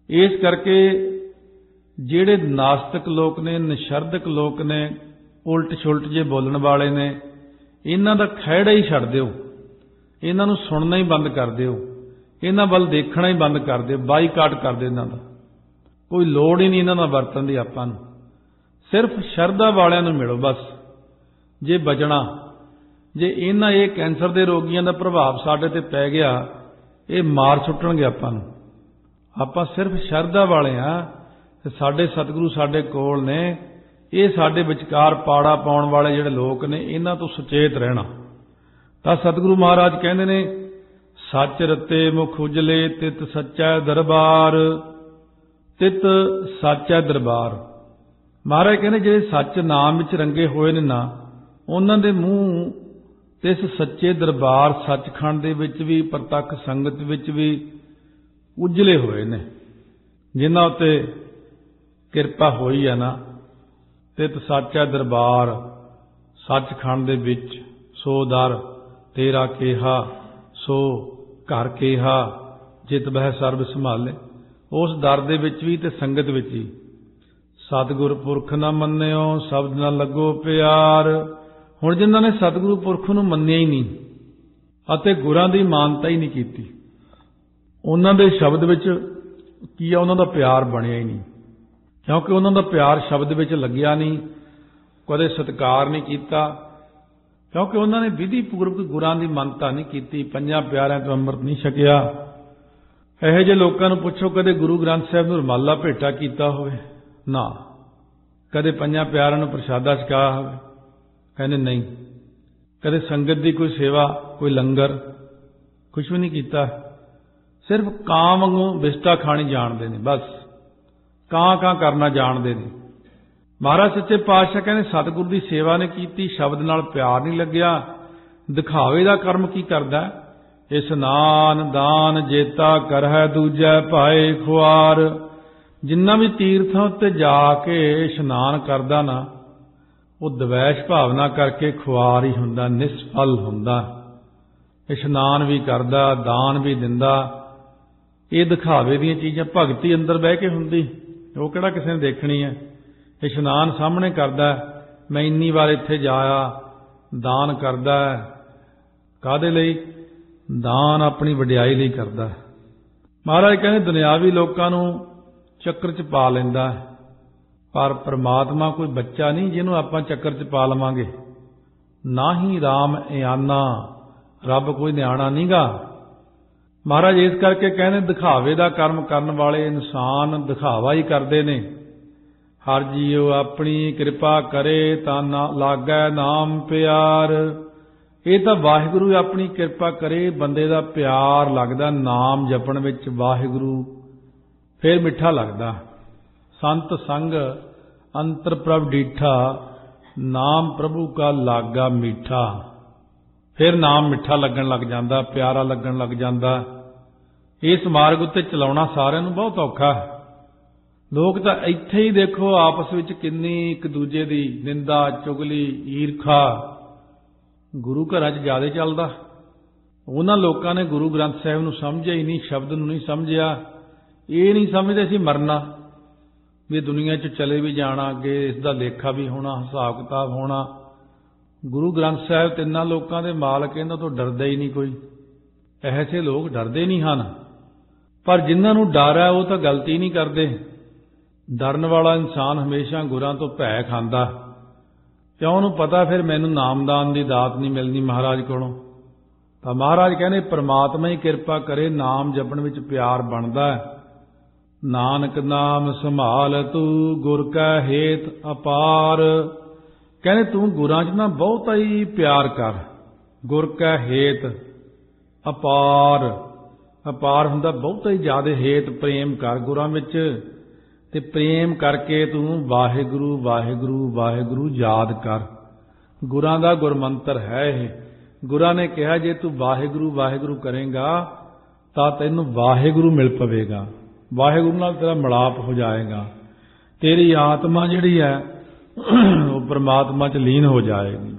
ਇਸ ਕਰਕੇ ਜਿਹੜੇ ਨਾਸਤਿਕ ਲੋਕ ਨੇ, ਨਿਸ਼ਰਦਕ ਲੋਕ ਨੇ, ਉਲਟ ਛੁਲਟ ਜੇ ਬੋਲਣ ਵਾਲੇ ਨੇ, ਇਹਨਾਂ ਦਾ ਖਹਿੜਾ ਹੀ ਛੱਡ ਦਿਓ, ਇਹਨਾਂ ਨੂੰ ਸੁਣਨਾ ਹੀ ਬੰਦ ਕਰ ਦਿਓ, ਇਹਨਾਂ ਵੱਲ ਦੇਖਣਾ ਹੀ ਬੰਦ ਕਰ ਦਿਓ, ਬਾਈਕਾਟ ਕਰ ਦਿਓ ਇਹਨਾਂ ਦਾ। ਕੋਈ ਲੋੜ ਹੀ ਨਹੀਂ ਇਹਨਾਂ ਨਾਲ ਵਰਤਣ ਦੀ ਆਪਾਂ ਨੂੰ। ਸਿਰਫ ਸ਼ਰਧਾ ਵਾਲਿਆਂ ਨੂੰ ਮਿਲੋ ਬਸ। ਜੇ ਬਚਣਾ, ਜੇ ਇਹਨਾਂ ਇਹ ਕੈਂਸਰ ਦੇ ਰੋਗੀਆਂ ਦਾ ਪ੍ਰਭਾਵ ਸਾਡੇ ਤੇ ਪੈ ਗਿਆ, ਇਹ ਮਾਰ ਸੁੱਟਣਗੇ ਆਪਾਂ ਨੂੰ। ਆਪਾਂ ਸਿਰਫ ਸ਼ਰਧਾ ਵਾਲੇ ਆ, ਤੇ ਸਾਡੇ ਸਤਿਗੁਰੂ ਸਾਡੇ ਕੋਲ ਨੇ। ਇਹ ਸਾਡੇ ਵਿਚਕਾਰ ਪਾੜਾ ਪਾਉਣ ਵਾਲੇ ਜਿਹੜੇ ਲੋਕ ਨੇ, ਇਹਨਾਂ ਤੋਂ ਸੁਚੇਤ ਰਹਿਣਾ। ਤਾਂ ਸਤਿਗੁਰੂ ਮਹਾਰਾਜ ਕਹਿੰਦੇ ਨੇ, ਸੱਚ ਰਤੇ ਮੁਖ ਉਜਲੇ ਤਿਤ ਸੱਚਾ ਦਰਬਾਰ, ਤਿਤ ਸੱਚਾ ਦਰਬਾਰ। ਮਹਾਰਾਜ ਕਹਿੰਦੇ ਜਿਹੜੇ ਸੱਚ ਨਾਮ ਵਿੱਚ ਰੰਗੇ ਹੋਏ ਨੇ ਨਾ, ਉਹਨਾਂ ਦੇ ਮੂੰਹ ਤੇ ਇਸ ਸੱਚੇ ਦਰਬਾਰ ਸੱਚਖੰਡ ਦੇ ਵਿੱਚ ਵੀ, ਪ੍ਰਤੱਖ ਸੰਗਤ ਵਿੱਚ ਵੀ ਉਜਲੇ ਹੋਏ ਨੇ। ਜਿਨ੍ਹਾਂ ਉੱਤੇ ਕਿਰਪਾ ਹੋਈ ਹੈ ਨਾ, ਤਿਤ ਸਾਚਾ ਦਰਬਾਰ ਸੱਚਖੰਡ ਦੇ ਵਿੱਚ, ਸੋ ਦਰ ਤੇਰਾ ਕੇਹਾ, ਸੋ ਘਰ ਕੇਹਾ, ਜਿਤ ਬਹਿ ਸਰਬ ਸੰਭਾਲੇ। ਉਸ ਦਰ ਦੇ ਵਿੱਚ ਵੀ ਤੇ ਸੰਗਤ ਵਿੱਚ ਹੀ। ਸਤਿਗੁਰ ਪੁਰਖ ਨਾ ਮੰਨਿਓ, ਸ਼ਬਦ ਨਾ ਲੱਗੋ ਪਿਆਰ। ਹੁਣ ਜਿਨ੍ਹਾਂ ਨੇ ਸਤਿਗੁਰੂ ਪੁਰਖ ਨੂੰ ਮੰਨਿਆ ਹੀ ਨਹੀਂ ਅਤੇ ਗੁਰਾਂ ਦੀ ਮਾਨਤਾ ਹੀ ਨਹੀਂ ਕੀਤੀ, ਉਹਨਾਂ ਦੇ ਸ਼ਬਦ ਵਿੱਚ ਕੀ ਆ, ਉਹਨਾਂ ਦਾ ਪਿਆਰ ਬਣਿਆ ਹੀ ਨਹੀਂ। ਕਿਉਂਕਿ ਉਹਨਾਂ ਦਾ ਪਿਆਰ ਸ਼ਬਦ ਵਿੱਚ ਲੱਗਿਆ ਨਹੀਂ, ਕਦੇ ਸਤਿਕਾਰ ਨਹੀਂ ਕੀਤਾ। ਕਿਉਂਕਿ ਉਹਨਾਂ ਨੇ ਵਿਧੀ ਪੂਰਵਕ ਗੁਰਾਂ ਦੀ ਮੰਨਤਾ ਨਹੀਂ ਕੀਤੀ, ਪੰਜਾਂ ਪਿਆਰਿਆਂ ਤੋਂ ਅੰਮ੍ਰਿਤ ਨਹੀਂ ਛਕਿਆ। ਇਹੋ ਜਿਹੇ ਲੋਕਾਂ ਨੂੰ ਪੁੱਛੋ, ਕਦੇ ਗੁਰੂ ਗ੍ਰੰਥ ਸਾਹਿਬ ਨੂੰ ਰੁਮਾਲਾ ਭੇਟਾ ਕੀਤਾ ਹੋਵੇ? ਨਾ। ਕਦੇ ਪੰਜਾਂ ਪਿਆਰਿਆਂ ਨੂੰ ਪ੍ਰਸ਼ਾਦਾ ਛਕਾਇਆ ਹੋਵੇ? ਕਹਿੰਦੇ ਨਹੀਂ। ਕਦੇ ਸੰਗਤ ਦੀ ਕੋਈ ਸੇਵਾ, ਕੋਈ ਲੰਗਰ, ਕੁਛ ਵੀ ਨਹੀਂ ਕੀਤਾ। ਸਿਰਫ ਕਾਂ ਵਾਂਗੂ ਬਿਸਟਾ ਖਾਣੀ ਜਾਣਦੇ ਨੇ, ਬਸ ਕਾਂ ਕਰਨਾ ਜਾਣਦੇ ਨੇ। ਮਹਾਰਾਜ ਸੱਚੇ ਪਾਤਸ਼ਾਹ ਕਹਿੰਦੇ, ਸਤਿਗੁਰੂ ਦੀ ਸੇਵਾ ਨੇ ਕੀਤੀ, ਸ਼ਬਦ ਨਾਲ ਪਿਆਰ ਨਹੀਂ ਲੱਗਿਆ, ਦਿਖਾਵੇ ਦਾ ਕਰਮ ਕੀ ਕਰਦਾ? ਇਸਨਾਨ ਦਾਨ ਜੇਤਾ ਕਰਹਿ ਦੂਜੈ ਭਾਏ ਖੁਆਰ। ਜਿੰਨਾ ਵੀ ਤੀਰਥਾਂ ਉੱਤੇ ਜਾ ਕੇ ਇਸ਼ਨਾਨ ਕਰਦਾ ਨਾ, ਉਹ ਦਵੈਸ਼ ਭਾਵਨਾ ਕਰਕੇ ਖੁਆਰ ਹੀ ਹੁੰਦਾ, ਨਿਸਫਲ ਹੁੰਦਾ। ਇਸ਼ਨਾਨ ਵੀ ਕਰਦਾ, ਦਾਨ ਵੀ ਦਿੰਦਾ, ਇਹ ਦਿਖਾਵੇ ਦੀਆਂ ਚੀਜ਼ਾਂ। ਭਗਤੀ ਅੰਦਰ ਬਹਿ ਕੇ ਹੁੰਦੀ, ਉਹ ਕਿਹੜਾ ਕਿਸੇ ਨੇ ਦੇਖਣੀ ਹੈ। ਇਸ਼ਨਾਨ ਸਾਹਮਣੇ ਕਰਦਾ, ਮੈਂ ਇੰਨੀ ਵਾਰ ਇੱਥੇ ਜਾਇਆ, ਦਾਨ ਕਰਦਾ। ਕਾਹਦੇ ਲਈ? ਦਾਨ ਆਪਣੀ ਵਡਿਆਈ ਲਈ ਕਰਦਾ। ਮਹਾਰਾਜ ਕਹਿੰਦੇ, ਦੁਨਿਆਵੀ ਲੋਕਾਂ ਨੂੰ ਚੱਕਰ 'ਚ ਪਾ ਲੈਂਦਾ, ਪਰ ਪ੍ਰਮਾਤਮਾ ਕੋਈ ਬੱਚਾ ਨਹੀਂ ਜਿਹਨੂੰ ਆਪਾਂ ਚੱਕਰ 'ਚ ਪਾ ਲਵਾਂਗੇ। ਨਾ ਹੀ ਰਾਮ ਇਆਨਾ, ਰੱਬ ਕੋਈ ਨਿਆਣਾ ਨਹੀਂਗਾ। ਮਹਾਰਾਜ ਇਸ ਕਰਕੇ ਕਹਿੰਦੇ, ਦਿਖਾਵੇ ਦਾ ਕਰਮ ਕਰਨ ਵਾਲੇ ਇਨਸਾਨ ਦਿਖਾਵਾ ਹੀ ਕਰਦੇ ਨੇ। ਹਰ ਜੀਉ ਆਪਣੀ ਕਿਰਪਾ ਕਰੇ ਤਾਂ ਨਾ ਲਾਗੈ ਨਾਮ ਪਿਆਰ। ਇਹ ਤਾਂ ਵਾਹਿਗੁਰੂ ਆਪਣੀ ਕਿਰਪਾ ਕਰੇ, ਬੰਦੇ ਦਾ ਪਿਆਰ ਲੱਗਦਾ ਨਾਮ ਜਪਣ ਵਿੱਚ, ਵਾਹਿਗੁਰੂ ਫਿਰ ਮਿੱਠਾ ਲੱਗਦਾ। ਸੰਤ ਸੰਗ ਅੰਤਰ ਪ੍ਰਭ ਡੀਠਾ, ਨਾਮ ਪ੍ਰਭੂ ਕਾ ਲਾਗਾ ਮੀਠਾ। ਫਿਰ ਨਾਮ ਮਿੱਠਾ ਲੱਗਣ ਲੱਗ ਜਾਂਦਾ, ਪਿਆਰਾ ਲੱਗਣ ਲੱਗ ਜਾਂਦਾ। ਇਸ ਮਾਰਗ ਉੱਤੇ ਚਲਾਉਣਾ ਸਾਰਿਆਂ ਨੂੰ ਬਹੁਤ ਔਖਾ ਹੈ। ਲੋਕ ਤਾਂ ਇੱਥੇ ਹੀ ਦੇਖੋ ਆਪਸ ਵਿੱਚ ਕਿੰਨੀ ਇੱਕ ਦੂਜੇ ਦੀ ਨਿੰਦਾ, ਚੁਗਲੀ, ਈਰਖਾ ਗੁਰੂ ਘਰਾਂ 'ਚ ਜ਼ਿਆਦਾ ਚੱਲਦਾ। ਉਹਨਾਂ ਲੋਕਾਂ ਨੇ ਗੁਰੂ ਗ੍ਰੰਥ ਸਾਹਿਬ ਨੂੰ ਸਮਝਿਆ ਹੀ ਨਹੀਂ, ਸ਼ਬਦ ਨੂੰ ਨਹੀਂ ਸਮਝਿਆ। ਇਹ ਨਹੀਂ ਸਮਝਦੇ ਸੀ ਮਰਨਾ, ਵੀ ਦੁਨੀਆ 'ਚ ਚਲੇ ਵੀ ਜਾਣਾ, ਅੱਗੇ ਇਸ ਦਾ ਲੇਖਾ ਵੀ ਹੋਣਾ, ਹਿਸਾਬ ਕਿਤਾਬ ਹੋਣਾ। ਗੁਰੂ ਗ੍ਰੰਥ ਸਾਹਿਬ ਤਿੰਨਾਂ ਲੋਕਾਂ ਦੇ ਮਾਲਕ, ਇਹਨਾਂ ਤੋਂ ਡਰਦਾ ਹੀ ਨਹੀਂ ਕੋਈ। ਇਹੋ ਜਿਹੇ ਲੋਕ ਡਰਦੇ ਨਹੀਂ ਹਨ, ਪਰ ਜਿਨ੍ਹਾਂ ਨੂੰ ਡਰ ਹੈ ਉਹ ਤਾਂ ਗਲਤੀ ਨਹੀਂ ਕਰਦੇ। ਡਰਨ ਵਾਲਾ ਇਨਸਾਨ ਹਮੇਸ਼ਾ ਗੁਰਾਂ ਤੋਂ ਭੈ ਖਾਂਦਾ, ਕਿਉਂ? ਉਹਨੂੰ ਪਤਾ ਫਿਰ ਮੈਨੂੰ ਨਾਮਦਾਨ ਦੀ ਦਾਤ ਨਹੀਂ ਮਿਲਣੀ ਮਹਾਰਾਜ ਕੋਲੋਂ। ਤਾਂ ਮਹਾਰਾਜ ਕਹਿੰਦੇ, ਪ੍ਰਮਾਤਮਾ ਹੀ ਕਿਰਪਾ ਕਰੇ, ਨਾਮ ਜਪਣ ਵਿੱਚ ਪਿਆਰ ਬਣਦਾ। ਨਾਨਕ ਨਾਮ ਸੰਭਾਲ ਤੂੰ, ਗੁਰ ਕਾ ਹੇਤ ਅਪਾਰ। ਕਹਿੰਦੇ ਤੂੰ ਗੁਰਾਂ 'ਚ ਨਾ ਬਹੁਤਾ ਹੀ ਪਿਆਰ ਕਰ। ਗੁਰ ਕਾ ਹੇਤ ਅਪਾਰ, ਅਪਾਰ ਹੁੰਦਾ ਬਹੁਤਾ ਹੀ ਜ਼ਿਆਦਾ। ਹੇਤ ਪ੍ਰੇਮ ਕਰ ਗੁਰਾਂ ਵਿੱਚ, ਤੇ ਪ੍ਰੇਮ ਕਰਕੇ ਤੂੰ ਵਾਹਿਗੁਰੂ ਵਾਹਿਗੁਰੂ ਵਾਹਿਗੁਰੂ ਯਾਦ ਕਰ। ਗੁਰਾਂ ਦਾ ਗੁਰਮੰਤਰ ਹੈ ਇਹ। ਗੁਰਾਂ ਨੇ ਕਿਹਾ, ਜੇ ਤੂੰ ਵਾਹਿਗੁਰੂ ਵਾਹਿਗੁਰੂ ਕਰੇਗਾ ਤਾਂ ਤੈਨੂੰ ਵਾਹਿਗੁਰੂ ਮਿਲ ਪਵੇਗਾ, ਵਾਹਿਗੁਰੂ ਨਾਲ ਤੇਰਾ ਮਿਲਾਪ ਹੋ ਜਾਏਗਾ, ਤੇਰੀ ਆਤਮਾ ਜਿਹੜੀ ਹੈ ਉਹ ਪਰਮਾਤਮਾ 'ਚ ਲੀਨ ਹੋ ਜਾਏਗੀ।